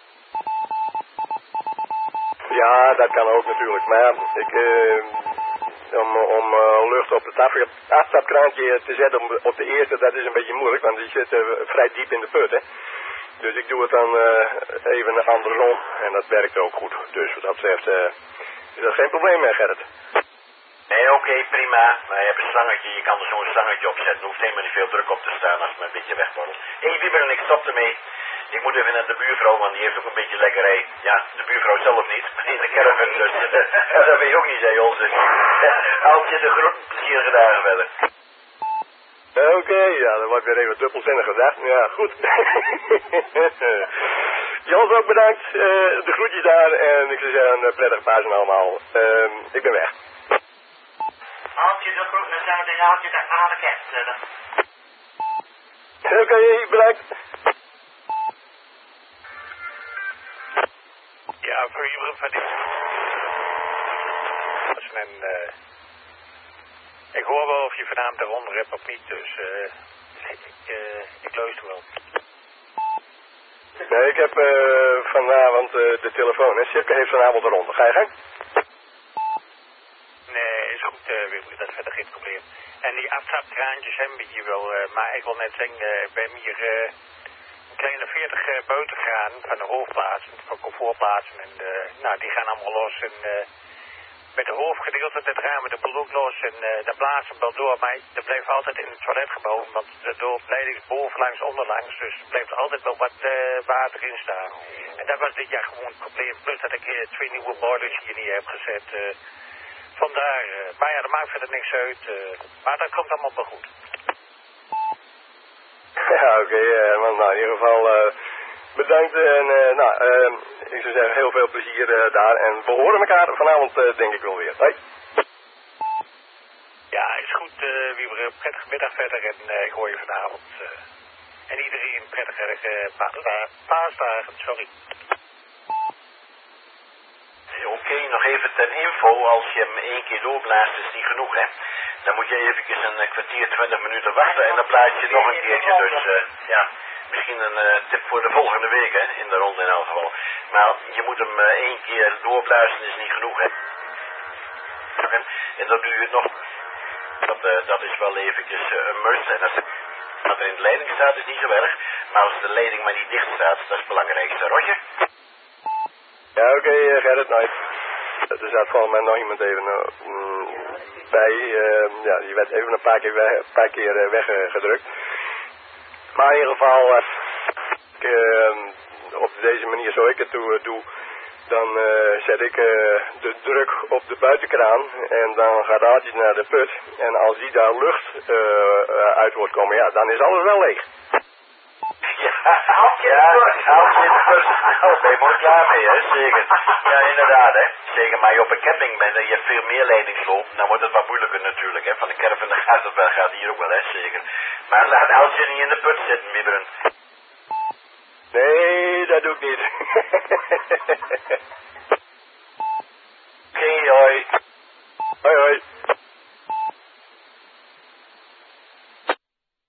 Ja, dat kan ook natuurlijk, maar ik, uh, om, om uh, lucht op het aftapkraantje te zetten op de eerste, dat is een beetje moeilijk, want die zit uh, vrij diep in de put, hè. Dus ik doe het dan uh, even andersom en dat werkt ook goed. Dus wat dat betreft uh, is dat geen probleem meer, Gerrit. Nee, oké, okay, prima. Maar je hebt een slangetje, je kan er zo'n slangetje op zetten. Er hoeft helemaal niet veel druk op te staan als het maar een beetje wegborrelt. Hé, hey, Wieberen, ik stop ermee. Ik moet even naar de buurvrouw, want die heeft ook een beetje lekkerij. Ja, de buurvrouw zelf niet, maar in de caravan dus. Uh, dat weet je ook niet, zei ons. Dus. Als je de groet, plezierige dagen verder. Oké, okay, ja, dat wordt weer even dubbelzinnig gezegd. Ja, goed. Jans ook bedankt. Uh, de groetjes daar en ik zou zeggen een prettige Pasen allemaal. Uh, ik ben weg. Als je de groet, dan zijn we tegen Aaltje de aarde kerst. Oké, okay, bedankt. Ja, voor iedereen van die... En, uh, ik hoor wel of je vanavond eronder hebt of niet, dus uh, ik, uh, ik luister wel. Nee, ik heb uh, vanavond uh, de telefoon en Sipke heeft vanavond eronder. Ga je gang? Nee, is goed, uh, dat is verder geen probleem. En die aftrapkraantjes hebben we hier wel, uh, maar ik wil net zeggen, uh, we hebben hier uh, een kleine veertig uh, buitengraan van de hoofdplaatsen, van comfortplaatsen. En uh, nou, die gaan allemaal los en... Uh, met de hoofdgedeelte, dat ramen de boel ook los en uh, dan blazen we wel door. Maar dat blijft altijd in het toiletgebouw, want de doorleiding is bovenlangs, onderlangs. Dus er blijft altijd wel wat uh, water in staan. En dat was dit jaar gewoon het probleem. Plus dat ik uh, twee nieuwe boilers hier neer heb gezet. Uh, vandaar, uh, maar ja, dat maakt verder niks uit. Uh, maar dat komt allemaal wel goed. Ja, oké, okay, uh, nou in ieder geval... Uh... Bedankt en uh, nou, uh, ik zou zeggen heel veel plezier uh, daar en we horen elkaar vanavond uh, denk ik wel weer. Hoi. Ja, is goed. Uh, wie een prettige middag verder en uh, ik hoor je vanavond. Uh, en iedereen prettige uh, paasdagen, paasdagen, sorry. Oké, okay, nog even ten info, als je hem één keer doorblaast is niet genoeg hè. Dan moet je eventjes een kwartier, twintig minuten wachten en dan blaas je nog een keertje. Dus uh, ja... Misschien een uh, tip voor de volgende week, hè, in de ronde in elk geval. Maar je moet hem uh, één keer doorblazen, is niet genoeg, hè. En, en dat duurt nog. Dat, uh, dat is wel eventjes uh, een must. En als dat er in de leiding staat, is niet zo erg. Maar als de leiding maar niet dicht staat, dat is het belangrijkste. Rotje? Ja, oké, okay, uh, Gerrit, nou, er staat volgens mij nog iemand even uh, mm, bij. Uh, ja, die werd even een paar keer, weg, een paar keer uh, weggedrukt. Maar in ieder geval, uh, ik, uh, op deze manier zoals ik het doe, uh, doe dan uh, zet ik uh, de druk op de buitenkraan en dan gaat Aaltje naar de put. En als die daar lucht uh, uh, uit wordt komen, ja, dan is alles wel leeg. Ja, ja, Aaltje in de put. Oh, ben je mooi klaar mee, hè, zeker. Ja, inderdaad, hè. Zeker, maar je op een camping bent en je hebt veel meer leidingsloop, dan wordt het wat moeilijker natuurlijk, hè. Van de caravan dan gaat het wel, gaat hier ook wel, hè, zeker. Maar laat Aaltje niet in de put zitten, Wieberen. Nee, dat doe ik niet. Oké, okay, hoi. Hoi, hoi.